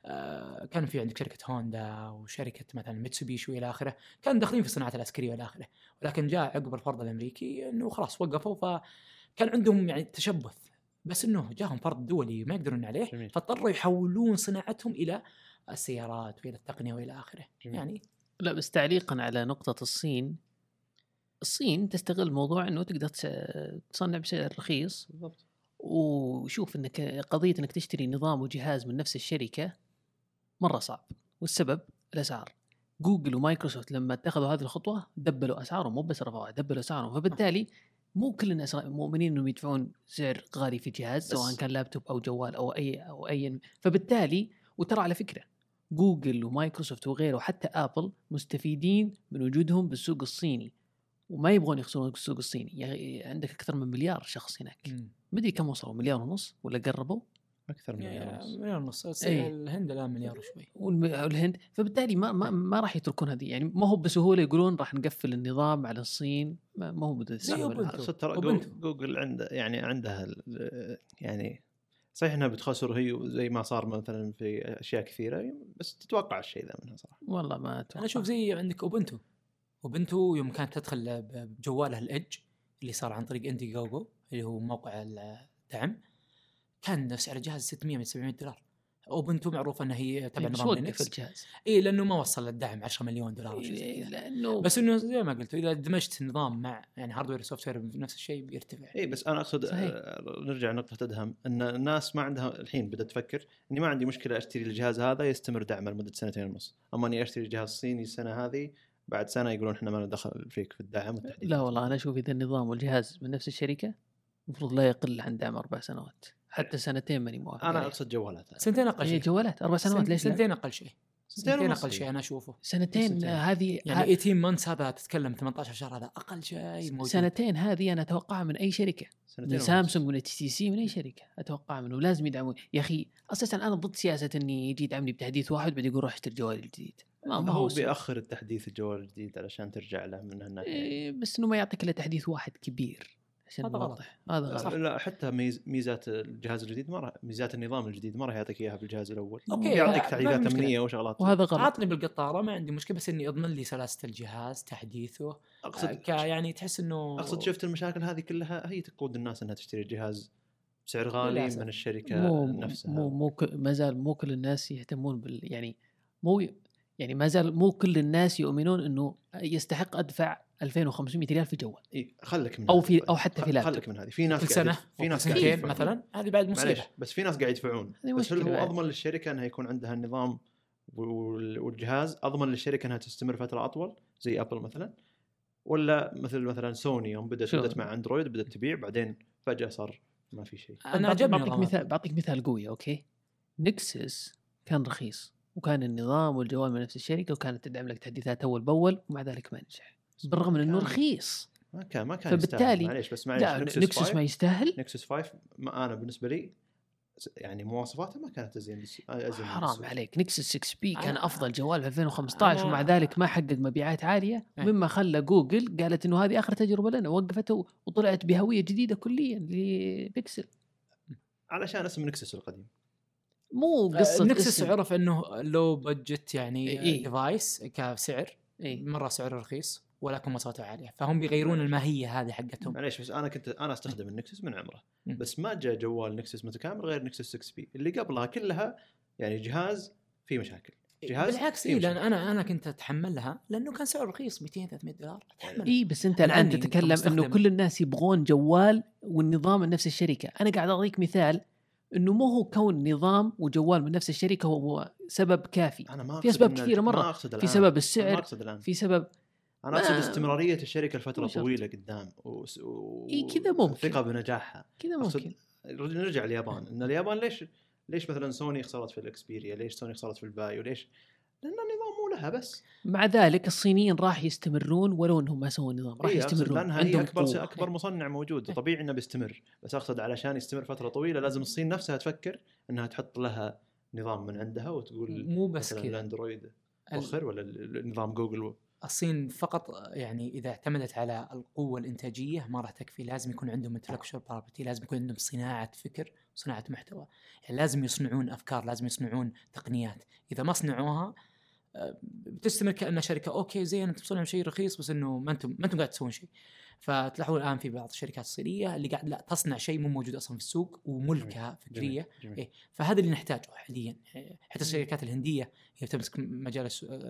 آه كان في عندك شركه هوندا وشركه مثلا ميتسوبيشي والى اخره، كانوا داخلين في الصناعه العسكريه والى اخره، ولكن جاء عقب الفرض الامريكي انه خلاص وقفوا، فكان عندهم يعني تشبث، بس انه جاهم فرض دولي ما يقدرون عليه جميل. فاضطروا يحولون صناعتهم الى السيارات والى التقنيه والى اخره. جميل. يعني لا بس تعليقا على نقطه الصين، الصين تستغل موضوع انه تقدر تصنع بسعر رخيص بالضبط. وشوف انك قضيه انك تشتري نظام وجهاز من نفس الشركه مره صعب، والسبب الاسعار. جوجل ومايكروسوفت لما اتخذوا هذه الخطوه دبلوا اسعارهم، مو بس رفعوها دبلوا اسعارهم، فبالتالي مو كل الناس مؤمنين انهم يدفعون سعر غالي في جهاز سواء كان لابتوب او جوال او اي او اي فبالتالي وترى على فكره جوجل ومايكروسوفت وغيره وحتى ابل مستفيدين من وجودهم بالسوق الصيني، وما يبغون يخسرون السوق الصيني. يعني عندك اكثر من مليار شخص هناك، ما ادري كم وصلوا، مليار ونص ولا قربوا اكثر من مليار ونص. مليار ونص. أي. الهند الان مليار وشوي، والهند. فبالتالي ما ما, ما راح يتركون هذه، يعني ما هو بسهوله يقولون راح نقفل النظام على الصين، ما, ما هو بسهوله. اقصد ترى جوجل عنده يعني عندها يعني صحيح انها بتخسر هي زي ما صار مثلا في اشياء كثيره، بس تتوقع الشيء ذا منها صراحه. والله ما اتوقع. انا اشوف زي عندك اوبنتو اوبنتو يوم كانت تدخل بجوالها الإدج اللي صار عن طريق اندي جوجو اللي هو موقع الدعم، كان سعر الجهاز ستمية من سبعمية دولار. اوبنتو معروفه انها هي تبع نظام لينكس الجهاز، اي لانه ما وصل للدعم عشرة مليون دولار وشيء إيه لانه بس انه زي ما قلت اذا دمجت النظام مع يعني هاردوير وسوفت وير بنفس الشيء بيرتفع. اي بس انا اقصد صحيح. نرجع نقطه ادهم ان الناس ما عندها الحين بدات تفكر اني ما عندي مشكله اشتري الجهاز هذا يستمر دعمه لمده سنتين ونص، اما اني اشتري جهاز صيني السنه هذه بعد سنه يقولون احنا ما ندخل فيك في الدعم والتحديث. لا والله انا اشوف اذا النظام والجهاز من نفس الشركه المفروض لا يقل عن دعم اربع سنوات، حتى سنتين ماني موافق. انا اقصد جوالات سنتين اقل شيء. جوالات اربع سنوات ليش؟ سنتين اقل شيء. سنتين اقل شيء انا اشوفه. سنتين هذه يعني ثمانية عشر مانثs هذا تتكلم ثمانية عشر شهر هذا اقل شيء موجود. سنتين هذه انا اتوقعها من اي شركه، من سامسونج من تي سي من اي شركه اتوقع منه لازم يدعمون. يا اخي اساسا انا ضد سياسه اني يجي يدعمني بتحديث واحد بعد يقول روح اشتري جوال الجديد. ما, ما هو بيأخر التحديث الجوال الجديد علشان ترجع له من هناك. إيه بس انه ما يعطيك الا تحديث واحد كبير عشان نوضح. هذا غلط. لا حتى ميز ميزات الجهاز الجديد ما راح، ميزات النظام الجديد ما راح يعطيك اياها بالجهاز الاول. أوكي يعطيك تعديلات امنيه وشغلات، وهذا غلط. عطني بالقطاره ما عندي مشكله، بس اني اضمن لي سلاسه الجهاز تحديثه. اقصد ك يعني تحس انه اقصد شفت المشاكل هذه كلها هي تقود الناس انها تشتري الجهاز بسعر غالي من الشركه مو نفسها. مو مو ما زال مو كل الناس يهتمون بال يعني مو يعني ما زال مو كل الناس يؤمنون انه يستحق ادفع ألفين وخمسمية ريال في جوال. اي خليك من او في او حتى في لابتوب. خليك من هذه. في ناس في سنه في ناس سنتين مثلا هذه بعد مصيبه، بس في ناس قاعد يدفعون. بس هل هو اضمن للشركه انها يكون عندها النظام والجهاز اضمن للشركه انها تستمر فتره اطول زي ابل مثلا، ولا مثل مثلا سوني يوم بدات بدات مع اندرويد بدات تبيع بعدين فجاه صار ما في شيء. انا بعطيك مثال بعطيك مثال قوي. اوكي نكسس كان رخيص وكان النظام والجوال من نفس الشركه وكانت تدعم لك تحديثات اول باول ومع ذلك ما نجح بالرغم من انه رخيص. ما كان ما كان فبالتالي معليش بس معليش نكسس ما يستاهل. نكسس خمسة ما انا بالنسبه لي يعني مواصفاته ما كانت زين. حرام عليك، نكسس ستة بي كان افضل جوال في ألفين وخمسة عشر ومع ذلك ما حقق مبيعات عاليه، مما خلى جوجل قالت انه هذه اخر تجربه لنا، وقفته وطلعت بهويه جديده كليا لبيكسل علشان اسم نكسس القديم. مو قصه نكسس عرف انه لو بادجت يعني إيه؟ ديفايس كسعر إيه؟ مره سعره رخيص ولكن مواصفاته عاليه، فهم بيغيرون الماهيه هذه حقتهم. معليش بس انا كنت انا استخدم النكسس من عمره، بس ما جاء جوال نكسس متكامل غير نكسس ستة بي اللي قبلها كلها يعني جهاز فيه مشاكل. جهاز بالعكس إيه لان انا انا كنت اتحملها لانه كان سعره رخيص مئتين ثلاثمية دولار اتحمل. اي بس انت الان تتكلم انه كل الناس يبغون جوال والنظام من نفس الشركه. انا قاعد اعطيك مثال انه مو هو كون نظام وجوال من نفس الشركه هو سبب كافي. في اسباب كثيره مره، في سبب السعر، في سبب انا اقصد استمراريه الشركه لفتره طويله قدام و... و... اي كذا ممكن ثقه بنجاحها كذا ممكن. نرجع اليابان، ان اليابان ليش ليش مثلا سوني خسرت في الاكسبيريا، ليش سوني خسرت في الفايو، ليش؟ لان النظام مو لها. بس مع ذلك الصينيين راح يستمرون ولو انهم ما سووا النظام، راح إيه يستمرون لانها هي اكبر قوة. اكبر مصنع موجود طبيعي انه بيستمر. بس اقصد علشان يستمر فتره طويله لازم الصين نفسها تفكر انها تحط لها نظام من عندها وتقول مو بس كذا الاندرويد وخر ولا النظام جوجل. الصين فقط يعني إذا اعتمدت على القوة الإنتاجية ما راح تكفي، لازم يكون عندهم intellectual property، لازم يكون عندهم صناعة فكر وصناعة محتوى، يعني لازم يصنعون أفكار، لازم يصنعون تقنيات. إذا ما صنعوها بتستمر كأنها شركة أوكي زين أنتم تصنعون شيء رخيص بس إنه ما أنتم ما أنتم قاعد تسوون شيء. فتلاحظون الآن في بعض الشركات الصينية اللي قاعد لا تصنع شيء مو موجود أصلا في السوق وملكها فكرية. جميل. جميل. إيه فهذا اللي نحتاجه حاليا. حتى الشركات الهندية هي تمسك مجال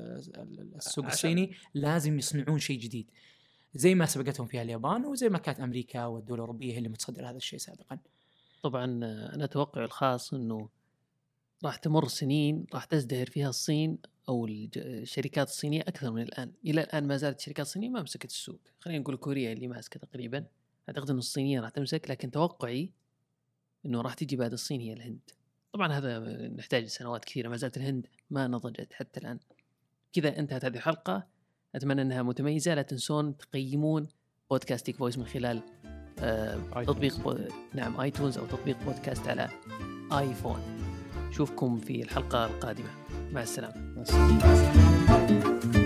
السوق الصيني لازم يصنعون شيء جديد زي ما سبقتهم فيها اليابان وزي ما كانت أمريكا والدول الأوروبية هي اللي متصدر هذا الشيء سابقا. طبعا أنا أتوقع الخاص إنه راح تمر سنين راح تزدهر فيها الصين أو الشركات الصينية أكثر من الآن. إلى الآن ما زالت الشركات الصينية ما مسكت السوق. خلينا نقول كوريا اللي ماسكة تقريبا. أعتقد إنه الصينية راح تمسك، لكن توقعي إنه راح تيجي بعد الصين هي الهند. طبعا هذا نحتاج سنوات كثيرة، ما زالت الهند ما نضجت حتى الآن. كذا انتهت هذه الحلقة، أتمنى أنها متميزة. لا تنسون تقيمون بودكاست فويس من خلال آه تطبيق بو... نعم ايتونز او تطبيق بودكاست على ايفون. نشوفكم في الحلقة القادمة. مع السلامة. مع السلامة.